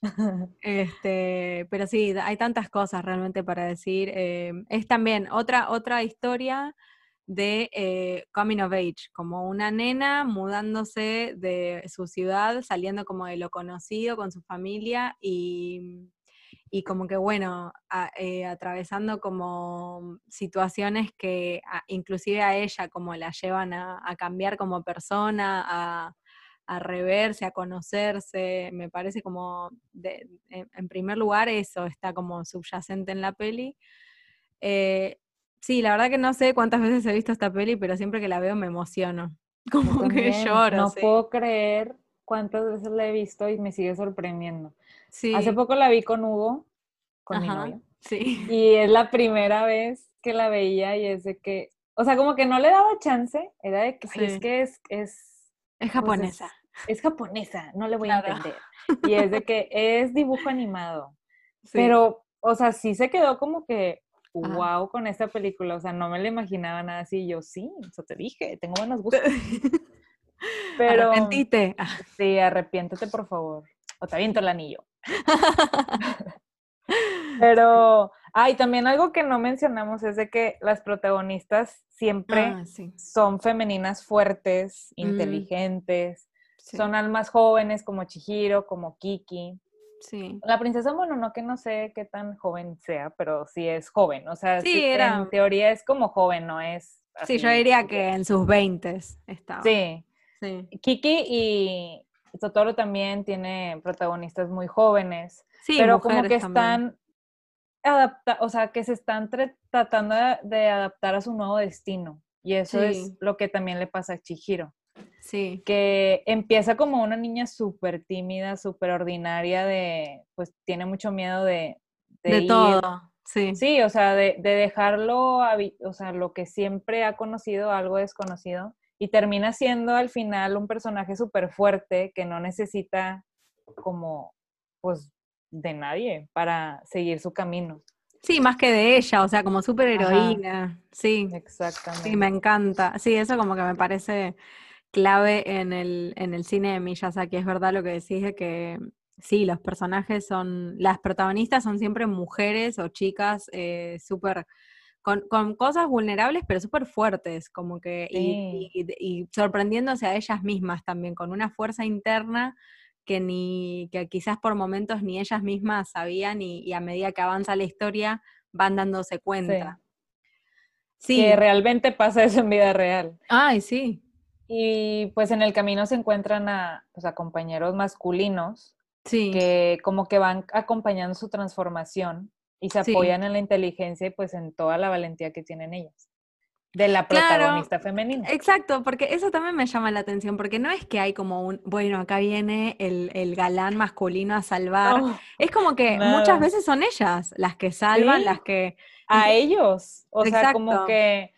Pero sí, hay tantas cosas realmente para decir. Es también otra historia de coming of age, como una nena mudándose de su ciudad, saliendo como de lo conocido con su familia y como que bueno, atravesando como situaciones que inclusive a ella como la llevan a cambiar como persona, a reverse, a conocerse, me parece como, en primer lugar, eso está como subyacente en la peli. Eh, sí, la verdad que no sé cuántas veces he visto esta peli, pero siempre que la veo me emociono, Yo como que también lloro, no sí. puedo creer cuántas veces la he visto y me sigue sorprendiendo. Hace Sí, poco la vi con Hugo, con mi ajá, novio, sí. y es la primera vez que la veía y es de que, o sea, como que no le daba chance, era de que, ay, es Sí, que es pues japonesa, es japonesa, no le voy a claro. entender. Y es de que es dibujo animado, Sí, pero, o sea, sí se quedó como que, ajá. wow, con esta película, o sea, no me la imaginaba nada así, y yo sí, eso te dije, tengo buenos gustos. Pero Arrepentite. sí, arrepiéntete, por favor. O te aviento el anillo. Sí. Pero, ay, también algo que no mencionamos es de que las protagonistas siempre Ah, sí. son femeninas fuertes, Mm, inteligentes, son sí, almas jóvenes como Chihiro, como Kiki. sí. La princesa Mononoke no sé qué tan joven sea, pero sí es joven. O sea, Sí, sí, en era. teoría es como joven, no es Sí, yo así diría súper. que en sus veintes estaba. Sí, Sí. Kiki y Totoro también tiene protagonistas muy jóvenes, Sí, pero como que mujeres también. están o sea, que se están tratando de adaptar a su nuevo destino. Y eso es Sí, lo que también le pasa a Chihiro, sí, que empieza como una niña súper tímida, súper ordinaria, pues tiene mucho miedo de de todo, ir, sí. sí, o sea, de dejarlo, o sea, lo que siempre ha conocido, algo desconocido, y termina siendo al final un personaje súper fuerte que no necesita como, pues, de nadie para seguir su camino. Sí, más que de ella, o sea, como Ajá, superheroína, sí, sí, me exactamente. encanta. Sí, eso como que me parece clave en el cine de Miyazaki. Es verdad lo que decís de que sí, los personajes son, las protagonistas son siempre mujeres o chicas súper, con cosas vulnerables, pero súper fuertes, como que, Sí, y sorprendiéndose a ellas mismas también, con una fuerza interna que quizás por momentos ni ellas mismas sabían y a medida que avanza la historia van dándose sí. cuenta. Que Sí, realmente pasa eso en vida real. ay, sí, Y pues en el camino se encuentran pues, a compañeros masculinos sí, que como que van acompañando su transformación y se sí. apoyan en la inteligencia y pues en toda la valentía que tienen ellas, de la Claro, protagonista femenina. exacto, porque eso también me llama la atención, porque no es que hay como un, bueno, acá viene el galán masculino a salvar, No, es como que muchas nada. veces son ellas las que salvan, las Sí, que... a Entonces, ellos. O sea, como exacto. que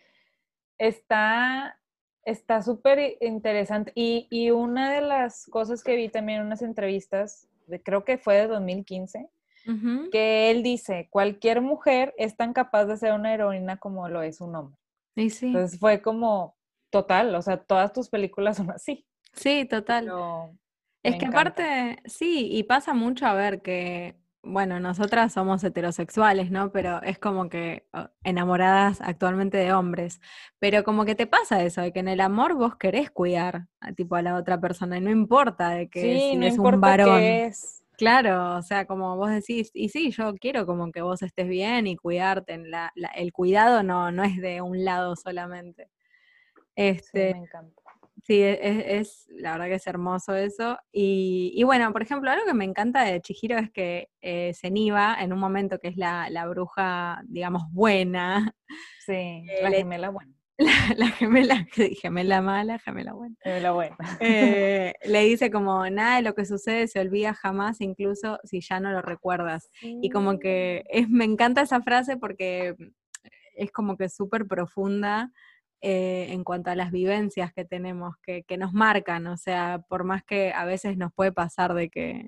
está está súper interesante. Y una de las cosas que vi también en unas entrevistas, creo que fue de 2015, Ujú. que él dice, cualquier mujer es tan capaz de ser una heroína como lo es un hombre. Y sí, Entonces fue como total, o sea, todas tus películas son así, sí, total. pero me Es que encanta. aparte, sí, y pasa mucho a ver que, bueno, nosotras somos heterosexuales, ¿no? Pero es como que enamoradas actualmente de hombres. Pero como que te pasa eso, de que en el amor vos querés cuidar a, tipo a la otra persona, y no importa de que Sí, si no es un importa varón. qué es. Claro, o sea, como vos decís, y sí, yo quiero como que vos estés bien y cuidarte. El cuidado no es de un lado solamente. Sí, Este, me encanta. sí, la verdad que es hermoso eso. Y bueno, por ejemplo, algo que me encanta de Chihiro es que Zeniba, en un momento que es la bruja, digamos, buena, Sí, eh, la le- gemela buena. la gemela, gemela mala, gemela buena, La buena. le dice como nada de lo que sucede se olvida jamás, incluso si ya no lo recuerdas. Y como Sí, que me encanta esa frase porque es como que súper profunda en cuanto a las vivencias que tenemos, que nos marcan, o sea, por más que a veces nos puede pasar de que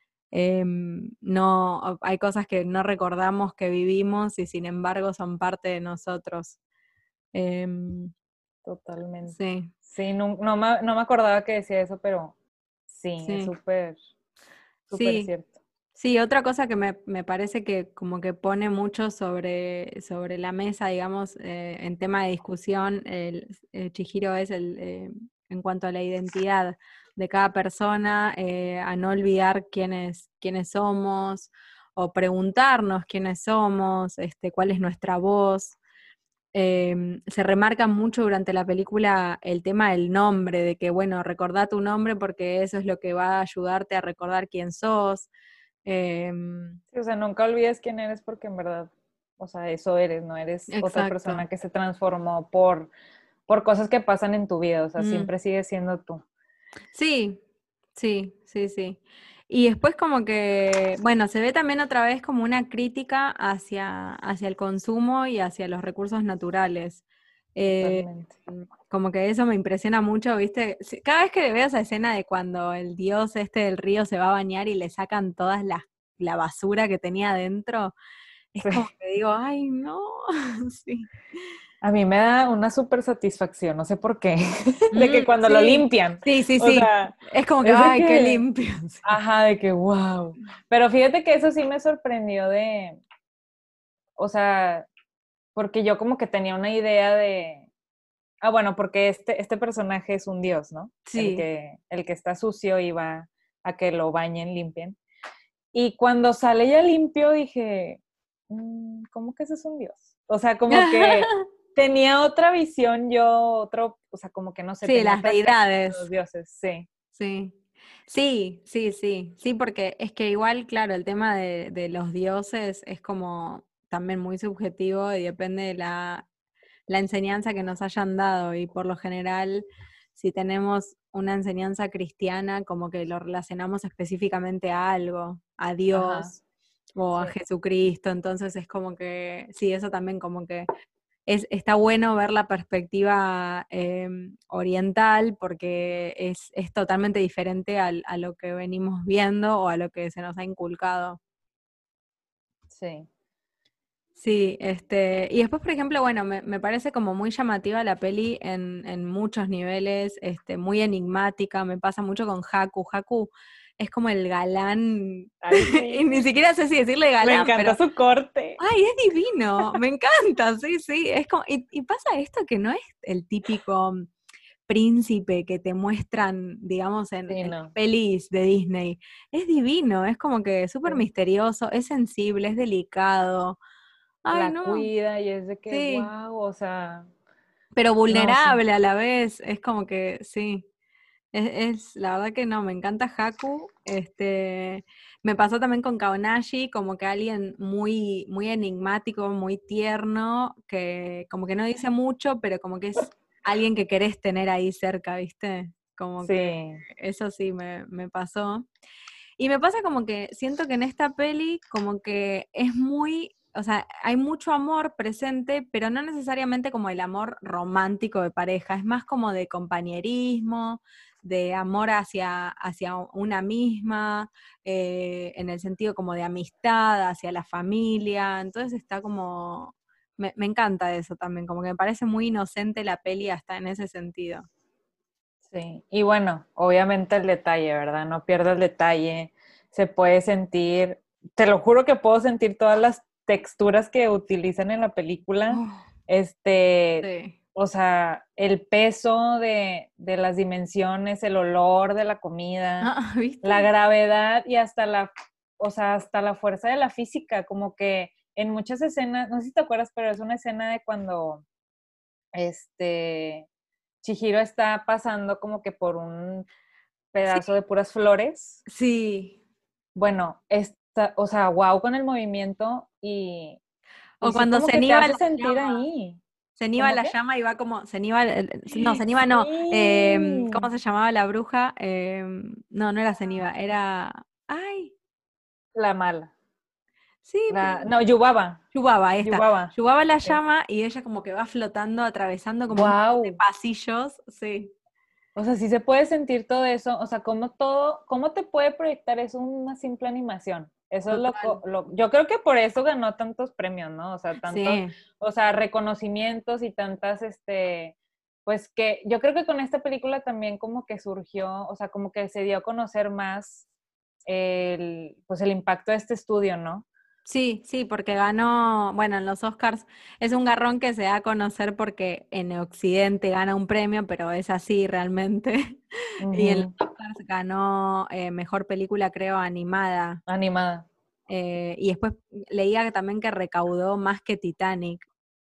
no, hay cosas que no recordamos que vivimos y sin embargo son parte de nosotros. Em, totalmente. sí, Sí, no me acordaba que decía eso, pero sí, es sí, súper, súper sí. cierto. Sí, otra cosa que me parece que como que pone mucho sobre la mesa, digamos, en tema de discusión, Chihiro es en cuanto a la identidad de cada persona, a no olvidar quiénes somos, o preguntarnos quiénes somos, cuál es nuestra voz. Se remarca mucho durante la película el tema del nombre, de que, bueno, recordá tu nombre porque eso es lo que va a ayudarte a recordar quién sos. Em, Sí, o sea, nunca olvides quién eres porque en verdad, o sea, eso eres, no eres otra exacto. persona que se transformó por cosas que pasan en tu vida, o sea, Mm. siempre sigues siendo tú. Sí, sí, sí, sí. Y después como que, bueno, se ve también otra vez como una crítica hacia el consumo y hacia los recursos naturales. Eh, Totalmente. Como que eso me impresiona mucho, ¿viste? Cada vez que veo esa escena de cuando el dios este del río se va a bañar y le sacan la basura que tenía adentro, es Sí. como que digo, ay, no, sí. A mí me da una súper satisfacción, no sé por qué, de que Mm, cuando lo sí, limpian, sí, sí, o sí. sea, Es como que, es de ay, qué que, limpio. Sí. ajá, de que wow. Pero fíjate que eso sí me sorprendió o sea, porque yo como que tenía una idea bueno, porque este personaje es un dios, ¿no? Sí. El que está sucio y va a que lo bañen, limpien. Y cuando sale ya limpio dije, ¿cómo que ese es un dios? O sea, como que tenía otra visión yo, o sea, como que no sé, Sí, tenía las otras capas de los deidades. dioses, sí. Sí. Sí, sí, sí, sí, porque es que igual, claro, el tema de los dioses es como también muy subjetivo y depende de la enseñanza que nos hayan dado y por lo general, si tenemos una enseñanza cristiana, como que lo relacionamos específicamente a algo, a Ajá, Dios o a sí, Jesucristo, entonces es como que, sí, eso también como que está bueno ver la perspectiva oriental porque es totalmente diferente a lo que venimos viendo o a lo que se nos ha inculcado. sí. Sí, y después, por ejemplo, bueno, me parece como muy llamativa la peli en muchos niveles, muy enigmática, me pasa mucho con Haku. Haku es como el galán, Ay, y sí. ni siquiera sé si decirle Me galán, pero encanta su corte. ay, es divino, me encanta, sí, sí, es como, y pasa esto que no es el típico príncipe que te muestran, digamos, Sí, en las no. pelis de Disney, es divino, es como que súper Sí. misterioso, es sensible, es delicado, ay, La no, cuida y es de que, sí, wow, o sea, pero no, sí. vulnerable a la vez, es como que, sí. La verdad que no, me encanta Haku. Me pasó también con Kaonashi, como que alguien muy, muy enigmático, muy tierno, que como que no dice mucho, pero como que es alguien que querés tener ahí cerca, ¿viste? Como que Sí, eso sí me pasó. Y me pasa como que siento que en esta peli como que es muy, o sea, hay mucho amor presente, pero no necesariamente como el amor romántico de pareja, es más como de compañerismo, de amor hacia una misma, en el sentido como de amistad, hacia la familia, entonces está como, me encanta eso también, como que me parece muy inocente la peli hasta en ese sentido. sí. Y bueno, obviamente el detalle, ¿verdad? No pierdo el detalle. Se puede sentir, te lo juro que puedo sentir todas las texturas que utilizan en la película. Oh, Este, sí. o sea, el peso de las dimensiones, el olor de la comida, Ah, la ¿viste? gravedad y hasta o sea, hasta la fuerza de la física, como que en muchas escenas, no sé si te acuerdas, pero es una escena de cuando este Chihiro está pasando como que por un Sí, pedazo de puras flores. sí. Bueno, o sea, wow con el movimiento O y sí cuando como se que te niva hace la sentir llama, ahí. se niva ¿Cómo la qué? llama y va como, se niva, no, se niva no, ¿cómo Sí, se llamaba la bruja? No, no era Ceniva, era, ay, la mala. sí, No, Yubaba. Yubaba, ahí está, Yubaba. Yubaba la Sí. llama y ella como que va flotando, atravesando como un montón de Wow. pasillos, sí, O sea, sí se puede sentir todo eso. O sea, cómo te puede proyectar eso una simple animación. Eso es total, yo creo que por eso ganó tantos premios, ¿no? O sea, tantos, sí, o sea, reconocimientos y tantas, pues que yo creo que con esta película también como que surgió, o sea, como que se dio a conocer más pues el impacto de este estudio, ¿no? sí, sí, porque ganó, bueno, en los Oscars es un garrón que se da a conocer porque en Occidente gana un premio, pero es así realmente. Y en los Ujú. Oscars ganó mejor película, creo, animada. Animada. Y después leía que también que recaudó más que Titanic.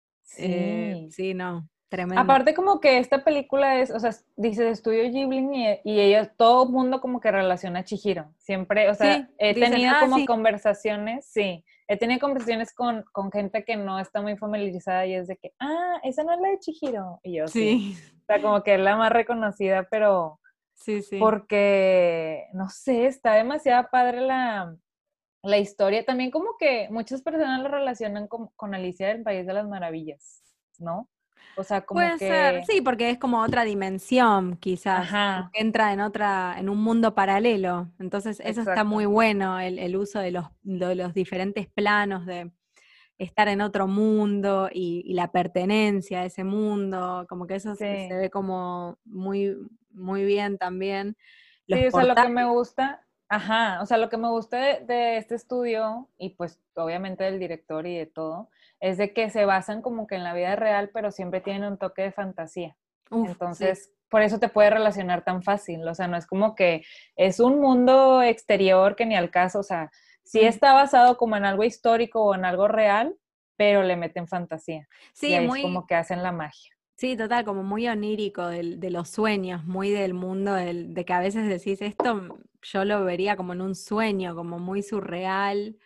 Sí. Sí, no, tremendo. Aparte como que esta película es, o sea, dice de Estudio Ghibli y ellos, todo el mundo como que relaciona a Chihiro. Siempre, o sea, Sí, he dicen, tenido ah, como sí, conversaciones, sí, he tenido conversaciones con gente que no está muy familiarizada y es de que, ah, esa no es la de Chihiro. Y yo sí. sí, O sea, como que es la más reconocida, pero sí, sí. porque, no sé, está demasiado padre la historia. También como que muchas personas lo relacionan con Alicia del País de las Maravillas, ¿no? O sea, como Puede ser, que, sí, porque es como otra dimensión, quizás, como ajá, que entra en un mundo paralelo. Entonces, eso está muy exacto. bueno, el uso de los diferentes planos, de estar en otro mundo y la pertenencia a ese mundo, como que eso se Sí, ve como muy, muy bien también. Los sí, o sea, lo que me portales, gusta, ajá, o sea, lo que me gusta de este estudio y pues obviamente del director y de todo, es de que se basan como que en la vida real, pero siempre tienen un toque de fantasía. uff, sí. Entonces, por eso te puede relacionar tan fácil, o sea, no es como que es un mundo exterior que ni al caso, o sea, sí Mm. está basado como en algo histórico o en algo real, pero le meten fantasía y Sí, ahí es muy, como que hacen la magia. Sí, total, como muy onírico de los sueños, muy del mundo de que a veces decís esto, yo lo vería como en un sueño, como muy surreal,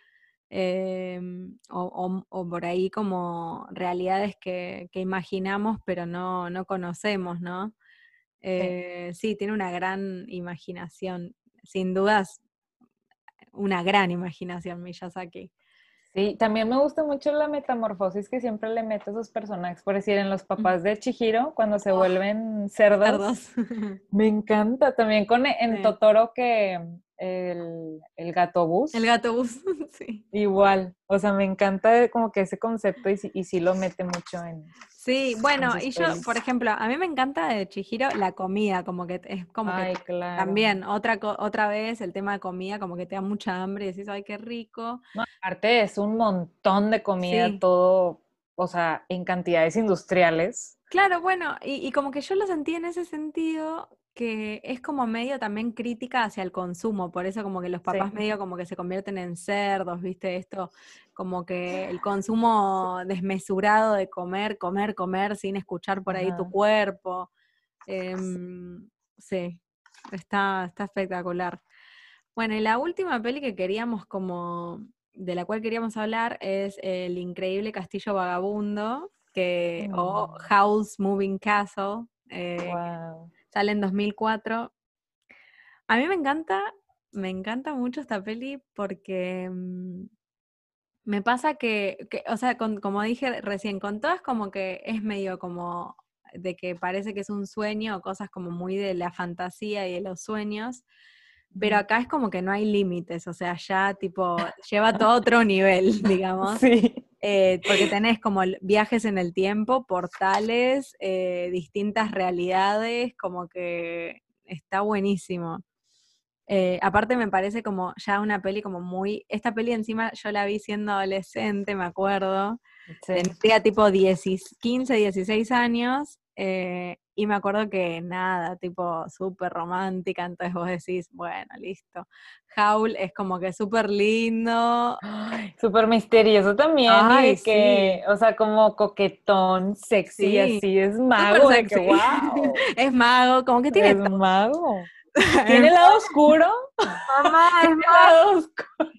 o por ahí como realidades que imaginamos pero no conocemos, ¿no? Sí. Sí, tiene una gran imaginación, sin dudas, una gran imaginación Miyazaki. Sí, también me gusta mucho la metamorfosis que siempre le mete a esos personajes. Por decir, en los Mm. papás de Chihiro, cuando se Oh, vuelven cerdos, cerdos. me encanta. También en Sí. Totoro que el gato El bus, gato bus, sí. igual. O sea, me encanta como que ese concepto y sí lo mete mucho Sí, en bueno, sus y yo, por pelis. ejemplo, a mí me encanta de Chihiro la comida, como que es como que Ay, claro. también otra vez el tema de comida, como que te da mucha hambre y decís, ay, qué rico. No, aparte es un montón de comida, Sí, todo, o sea, en cantidades industriales. claro, bueno, y como que yo lo sentí en ese sentido que es como medio también crítica hacia el consumo, por eso como que los Sí. papás medio como que se convierten en cerdos, ¿viste? Esto como que el consumo desmesurado de comer, comer, comer sin escuchar por ahí tu Ajá. cuerpo. Sí, está espectacular. Bueno, y la última peli que queríamos como, de la cual queríamos hablar es El Increíble Castillo Vagabundo, o House Moving Castle, que Wow. sale en 2004. A mí me encanta mucho esta peli porque me pasa o sea, como dije recién, con todas como que es medio como de que parece que es un sueño o cosas como muy de la fantasía y de los sueños, pero acá es como que no hay límites, o sea, ya tipo lleva todo a otro nivel, digamos, Sí. porque tenés como viajes en el tiempo, portales, distintas realidades, como que está buenísimo. Aparte me parece como ya una peli como muy, esta peli encima yo la vi siendo adolescente, me acuerdo, Sí. tendría tipo 10, 15, 16 años, y me acuerdo que nada, tipo súper romántica, entonces vos decís, bueno, listo. Howl es como que súper lindo. Ay, súper misterioso también y Ay, de sí, que, o sea, como coquetón, sexy, sí, así es súper mago, de que sexy. wow, Es mago, como que tiene es todo. mago. Es Tiene lado oscuro, mamá, es tiene mago. lado oscuro,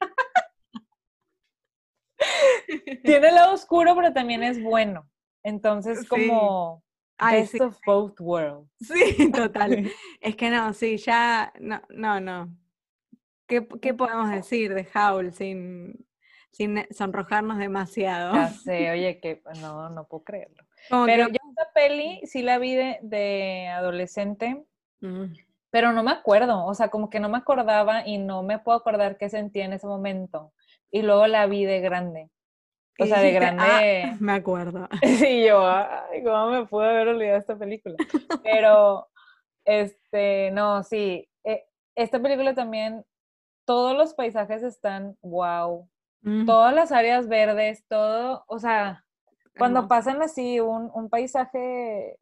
tiene lado oscuro, pero también es bueno. Entonces, Sí, como ay, sí. best of both worlds. Sí, total. Es que no, sí, ya, no, no, no. ¿Qué podemos decir de Howl sin sonrojarnos demasiado? Ya sé, oye, que no puedo creerlo. Como que, Pero yo esta peli sí la vi de adolescente, mm, pero no me acuerdo, o sea, como que no me acordaba y no me puedo acordar qué sentía en ese momento. Y luego la vi de grande. O y sea, de dijiste, ah, grande, me acuerdo. sí, yo, ay, ¿cómo me pude haber olvidado esta película? Pero, no, sí, esta película también, todos los paisajes están, wow, Mm, todas las áreas verdes, todo, o sea, cuando hermoso. pasan así un paisaje,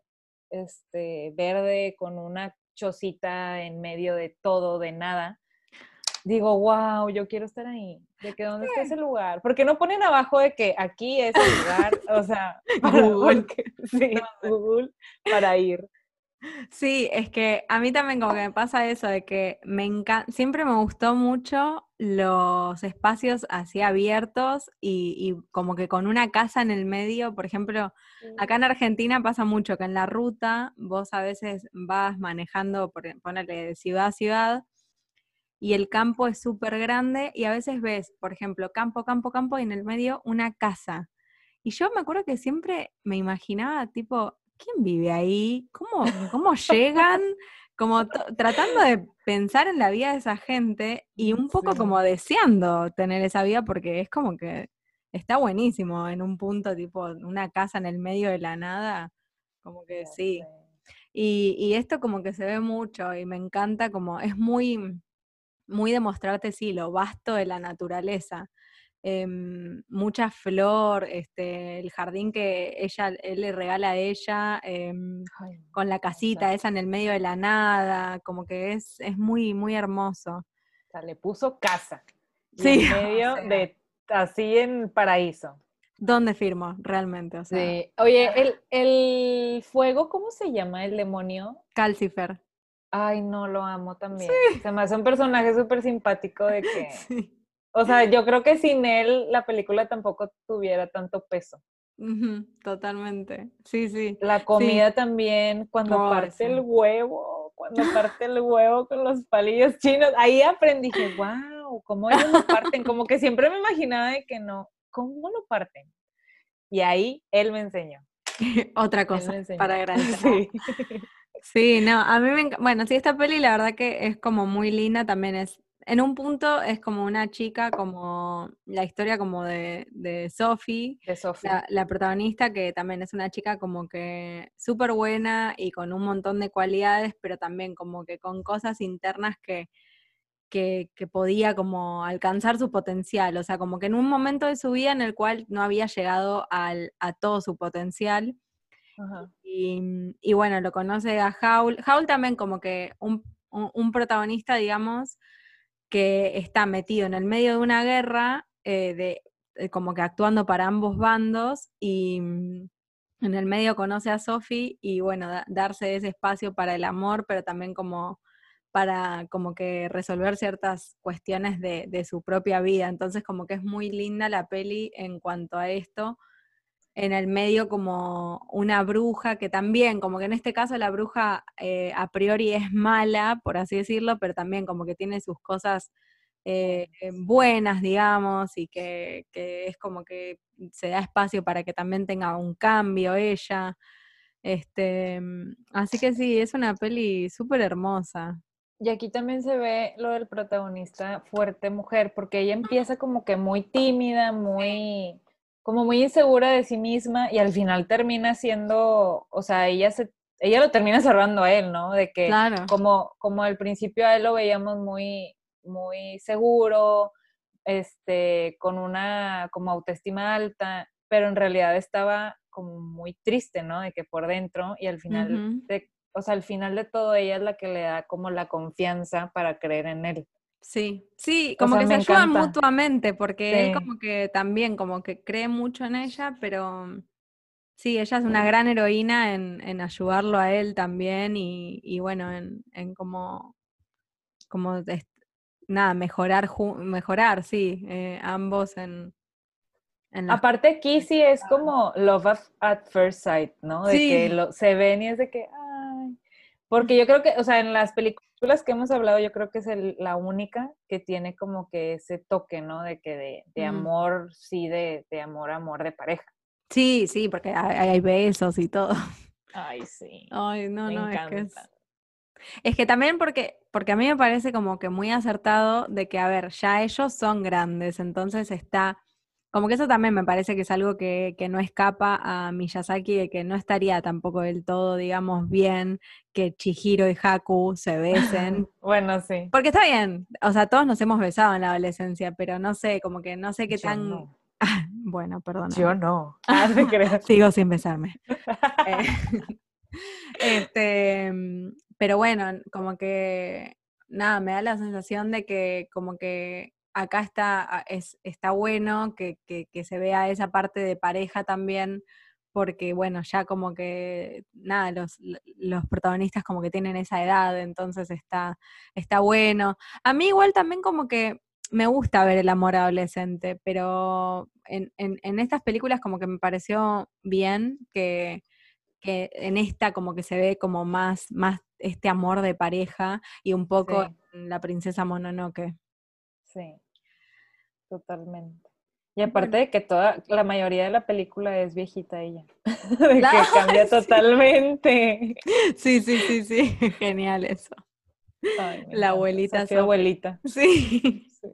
verde con una chocita en medio de todo, de nada, digo, wow, yo quiero estar ahí. ¿De que dónde está ese lugar? ¿Por qué no ponen abajo de que aquí es el lugar? O sea, Google. porque sí, Google para ir. Sí, es que a mí también como que me pasa eso de que siempre me gustó mucho los espacios así abiertos y como que con una casa en el medio, por ejemplo, acá en Argentina pasa mucho que en la ruta vos a veces vas manejando, ponele de ciudad a ciudad, y el campo es súper grande y a veces ves, por ejemplo, campo, campo, campo y en el medio una casa. Y yo me acuerdo que siempre me imaginaba, tipo, ¿quién vive ahí? ¿Cómo llegan? Como tratando de pensar en la vida de esa gente y un poco como Sí, deseando tener esa vida porque es como que está buenísimo en un punto, tipo, una casa en el medio de la nada, como que ya sé. sí. Y esto como que se ve mucho y me encanta como es muy demostrarte, sí, lo vasto de la naturaleza. Mucha flor, el jardín que él le regala a ella, Ay, con la hermosa. casita esa en el medio de la nada, como que es muy, muy hermoso. O sea, le puso casa y Sí, en o medio sea, de, así en paraíso. ¿Dónde firmo realmente? O sea, Sí. Oye, el fuego, ¿cómo se llama? El demonio. Calcifer. Ay, no, lo amo Sí, también. Se me hace un personaje súper simpático de que, sí. o sea, yo creo que sin él la película tampoco tuviera tanto peso. Ujú, totalmente. Sí, sí, La sí. comida también, Oh, sí. cuando parte el huevo con los palillos chinos, ahí aprendí, dije, wow, ¿cómo ellos lo parten? Como que siempre me imaginaba de que no, ¿cómo lo parten? Y ahí él me enseñó, Otra él cosa me enseñó. para agradecer. Sí. Sí, no, a mí me encanta. Bueno, sí, esta peli la verdad que es como muy linda, también es, en un punto es como una chica, como la historia como de Sophie, De Sophie. la protagonista, que también es una chica como que súper buena y con un montón de cualidades, pero también como que con cosas internas que podía como alcanzar su potencial, o sea, como que en un momento de su vida en el cual no había llegado a todo su potencial. Ajá. Y bueno, lo conoce a Howl. Howl también como que un protagonista, digamos, que está metido en el medio de una guerra, como que actuando para ambos bandos, y en el medio conoce a Sophie y bueno, darse ese espacio para el amor, pero también como para como que resolver ciertas cuestiones de su propia vida. Entonces como que es muy linda la peli en cuanto a esto, en el medio como una bruja, que también, como que en este caso la bruja a priori es mala, por así decirlo, pero también como que tiene sus cosas Bueno, buenas, digamos, y que es como que se da espacio para que también tenga un cambio ella. Así que sí, es una peli súper hermosa. y aquí también se ve lo del protagonista fuerte mujer, porque ella empieza como que muy tímida, muy, como muy insegura de sí misma, y al final termina siendo, o sea, ella lo termina salvando a él, ¿no? De que Claro. como al principio a él lo veíamos muy, muy seguro, con una como autoestima alta, pero en realidad estaba como muy triste, ¿no? De que por dentro, y al final Ujú. o sea, al final de todo ella es la que le da como la confianza para creer en él. Sí, sí, O como sea, que se me ayudan encanta. mutuamente, porque él Sí. como que también como que cree mucho en ella, pero sí, ella es una gran heroína en ayudarlo a él también y bueno, en como nada, mejorar, sí, ambos en las Aparte aquí cosas. sí es como at first sight, ¿no? De que Sí, se ven y es de que, ay. Porque yo creo que, o sea, en las películas que hemos hablado, yo creo que es la única que tiene como que ese toque, ¿no? De que de mm, amor, sí, de amor, amor de pareja. sí, sí, porque hay besos y todo. Ay, sí, Ay, no, me no, encanta. es que también porque a mí me parece como que muy acertado de que, a ver, ya ellos son grandes, entonces está, como que eso también me parece que es algo que no escapa a Miyazaki, de que no estaría tampoco del todo, digamos, bien que Chihiro y Haku se besen. Bueno, sí. Porque está bien, o sea, todos nos hemos besado en la adolescencia, pero no sé, como que no sé qué Yo tan... no. Bueno, Yo perdóname. no. Ah, te creas. Sigo sin besarme. Eh, pero bueno, como que, nada, me da la sensación de que como que acá está bueno que se vea esa parte de pareja también, porque bueno, ya como que, nada, los protagonistas como que tienen esa edad, entonces está bueno. A mí igual también como que me gusta ver el amor adolescente, pero en estas películas como que me pareció bien que en esta como que se ve como más este amor de pareja y un poco Sí, en La princesa Mononoke. sí, totalmente. Y aparte Bueno, de que la mayoría de la película es viejita ella, de que ay, cambia sí. totalmente. Sí, sí, sí, sí, genial eso. Ay, me La encanta. abuelita Sofía Sophie. abuelita. Sí. Sí.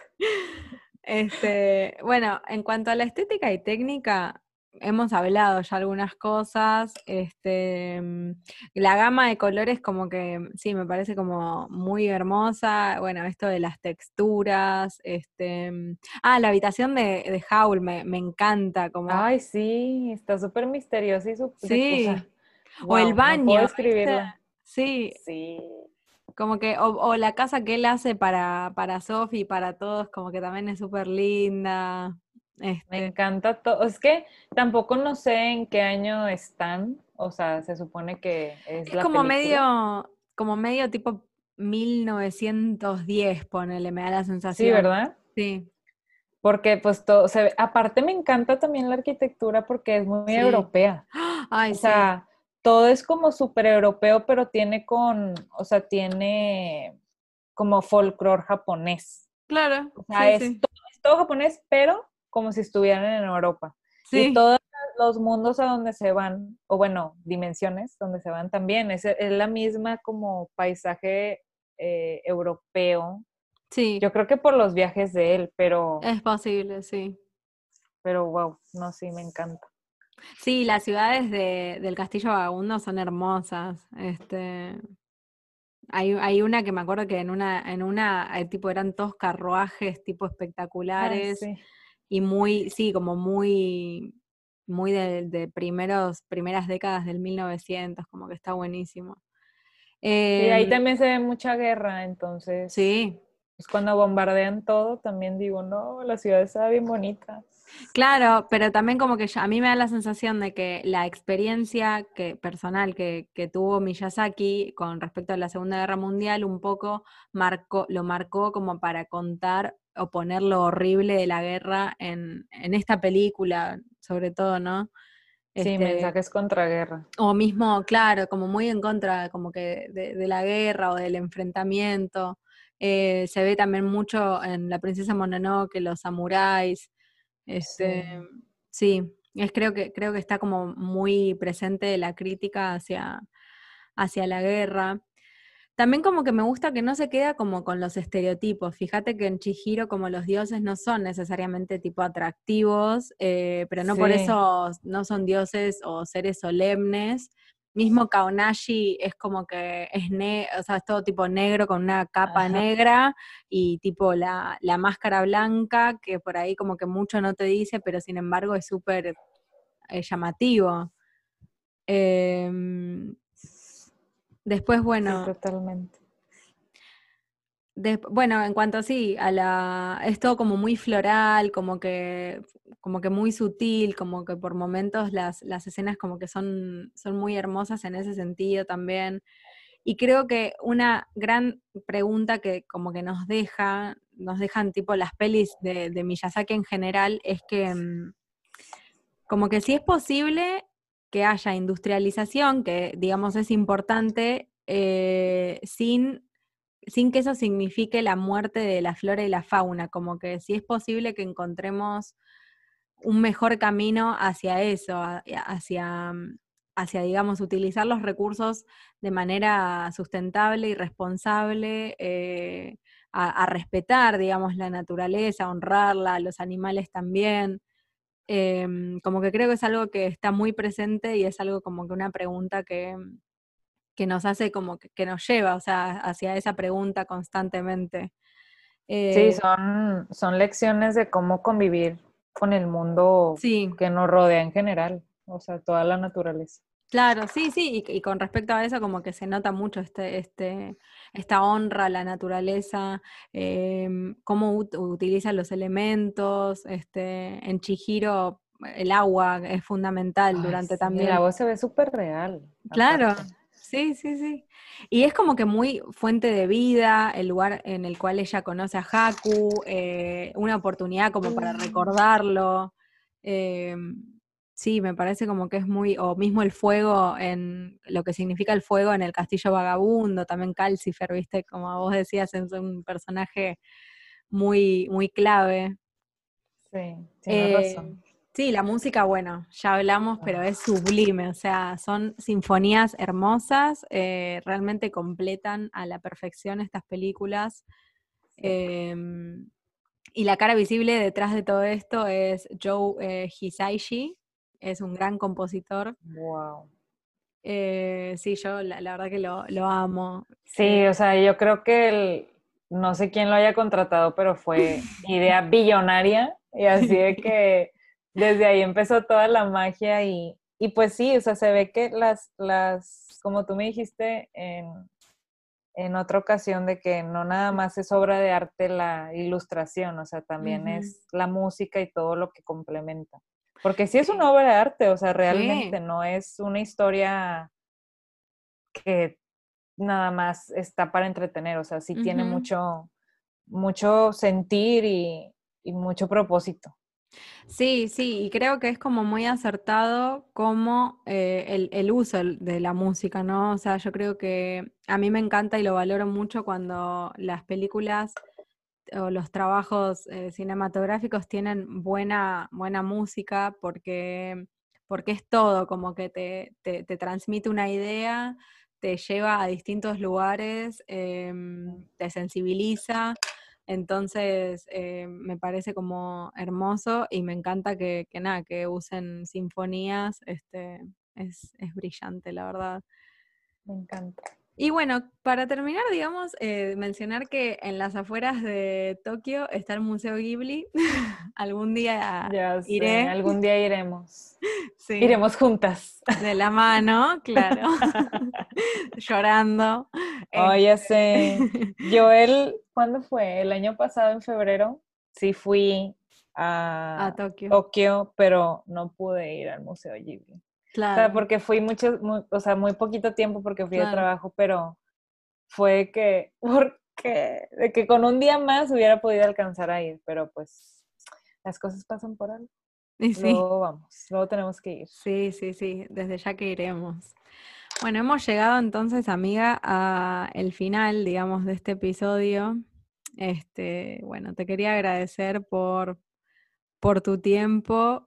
Bueno, en cuanto a la estética y técnica, hemos hablado ya algunas cosas. La gama de colores como que sí, me parece como muy hermosa. Bueno, esto de las texturas, la habitación de Howl me encanta, como, Ay, sí, está súper misteriosa y o sea, sí. O el wow, no puedo baño, ¿viste? describirla. Sí, Sí, como que, o la casa que él hace para Sophie y para todos, como que también es súper linda. Me Este, encanta todo. Es que tampoco no sé en qué año están. O sea, se supone que es es la película. como medio tipo 1910, ponele, me da la Sí, sensación. ¿verdad? Sí, Porque pues todo se ve. Aparte me encanta también la arquitectura porque es muy sí. europea. Ay, O sí, sea, todo es como súper europeo, pero o sea, tiene como folclore japonés. claro, O sea, sí, sí, es todo japonés, pero como si estuvieran en Europa. Y sí, todos los mundos a donde se van, o bueno, dimensiones donde se van también, es la misma como paisaje europeo. sí, Yo creo que por los viajes de él, es posible, sí. pero wow, no, sí, me encanta. Sí, las ciudades del Castillo Vagabundo son hermosas. Hay una que me acuerdo que tipo eran todos carruajes tipo Ay, espectaculares sí. y sí, como muy de primeras décadas del 1900, como que está buenísimo. Sí, ahí Em, también se ve mucha guerra, entonces, sí, pues cuando bombardean todo, también digo, no, la ciudad está bien bonita. claro, pero también como que a mí me da la sensación de que la experiencia personal que tuvo Miyazaki con respecto a la Segunda Guerra Mundial un poco lo marcó como para contar o poner lo horrible de la guerra en esta película, sobre todo, ¿no? Sí, Este, mensajes contra guerra. o mismo, claro, como muy en contra como que de la guerra o del enfrentamiento. Se ve también mucho en La Princesa Mononoke, los samuráis. Este, Sí. sí, creo que está como muy presente la crítica hacia la guerra. También como que me gusta que no se queda como con los estereotipos. Fíjate que en Chihiro como los dioses no son necesariamente tipo atractivos, pero no por Sí, eso no son dioses o seres solemnes. Mismo Kaonashi es como que o sea, es todo tipo negro con una capa ajá. negra y tipo la máscara blanca, que por ahí como que mucho no te dice, pero sin embargo es súper llamativo. Em, después, Sí, bueno, totalmente. Bueno, en cuanto sí, es todo como muy floral, como que muy sutil, como que por momentos las escenas como que son muy hermosas en ese sentido también. Y creo que una gran pregunta que como que nos dejan tipo las pelis de Miyazaki en general, es que como que si es posible que haya industrialización, que digamos es importante, sin que eso signifique la muerte de la flora y la fauna, como que si es posible que encontremos un mejor camino hacia eso, hacia, digamos, utilizar los recursos de manera sustentable y responsable, a respetar, digamos, la naturaleza, a honrarla, a los animales también. Como que creo que es algo que está muy presente y es algo como que una pregunta que nos hace como que nos lleva, o sea, hacia esa pregunta constantemente. Sí, Eh, son lecciones de cómo convivir con el mundo sí, que nos rodea en general, o sea, toda la naturaleza. claro, sí, sí, y con respecto a eso como que se nota mucho esta honra a la naturaleza, cómo utiliza los elementos, en Chihiro el agua es fundamental Ay, durante sí, el también. agua se ve súper real, Claro, aparte. sí, sí, sí. Y es como que muy fuente de vida, el lugar en el cual ella conoce a Haku, una oportunidad como para recordarlo. eh, sí, me parece como que es o mismo el fuego, en lo que significa el fuego en el Castillo Vagabundo, también Calcifer, viste, como vos decías, es un personaje muy, muy clave. Sí, tienes Eh, razón. sí, la música, bueno, ya hablamos, pero es Ah, sublime, o sea, son sinfonías hermosas, realmente completan a la perfección estas películas. sí. eh, y la cara visible detrás de todo esto es Joe Hisaishi, es un gran compositor. Wow. Sí, yo la verdad que lo amo. Sí, o sea, yo creo que no sé quién lo haya contratado, pero fue idea billonaria y así de que desde ahí empezó toda la magia y pues sí, o sea, se ve que como tú me dijiste en otra ocasión de que no nada más es obra de arte la ilustración, o sea, también es la música y todo lo que complementa. Porque sí es una obra de arte, o sea, realmente no es una historia que nada más está para entretener, o sea, sí tiene mucho, mucho sentir y mucho propósito. Sí, sí, y creo que es como muy acertado como el uso de la música, ¿no? O sea, yo creo que a mí me encanta y lo valoro mucho cuando las películas o los trabajos cinematográficos tienen buena música porque es todo, como que te transmite una idea, te lleva a distintos lugares, te sensibiliza. Entonces me parece como hermoso y me encanta que usen sinfonías, es brillante, la verdad. Me encanta. Y bueno, para terminar, digamos, mencionar que en las afueras de Tokio está el Museo Ghibli. Algún día Ya sé, iré. algún día iremos. Sí, Iremos juntas. de la mano, claro. Llorando. Oh, ya sé. Este, Yo ¿cuándo fue? El año pasado, en febrero, sí fui a a Tokio, Tokio, pero no pude ir al Museo Ghibli. O sea, claro, porque fui o sea, muy poquito tiempo porque fui de claro. trabajo, pero fue de que con un día más hubiera podido alcanzar a ir, pero pues las cosas pasan por algo. Y sí, Luego vamos, luego tenemos que ir. sí, sí, sí, desde ya que iremos. Bueno, hemos llegado entonces, amiga, a el final, digamos, de este episodio. Bueno, te quería agradecer por tu tiempo,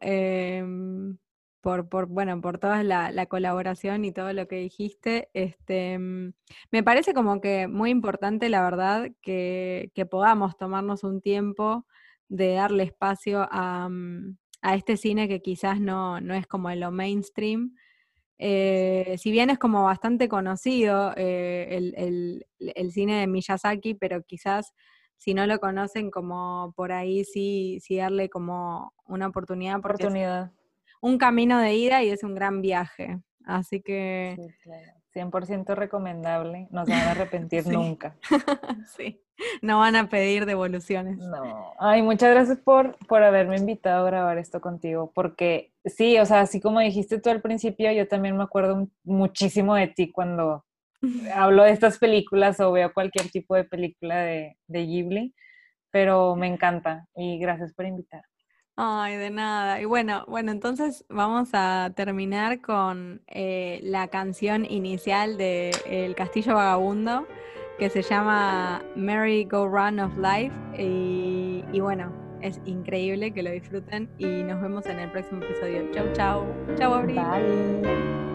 bueno, por toda la colaboración y todo lo que dijiste. Me parece como que muy importante, la verdad, que podamos tomarnos un tiempo de darle espacio a este cine que quizás no es como en lo mainstream. Si bien es como bastante conocido el cine de Miyazaki, pero quizás si no lo conocen como por ahí sí darle como una oportunidad porque es Oportunidad. un camino de ida y es un gran viaje. Así que Sí, claro. 100% recomendable. No se van a arrepentir sí, nunca. sí, no van a pedir devoluciones. No. Ay, muchas gracias por haberme invitado a grabar esto contigo, porque sí, o sea, así como dijiste tú al principio, yo también me acuerdo muchísimo de ti cuando hablo de estas películas o veo cualquier tipo de película de Ghibli, pero me encanta y gracias por invitar. Ay, de nada. Y bueno, entonces vamos a terminar con la canción inicial de El Castillo Vagabundo, que se llama Merry Go Round of Life. Y bueno, es increíble que lo disfruten y nos vemos en el próximo episodio. Chau, chau. Chau, Abril. Bye.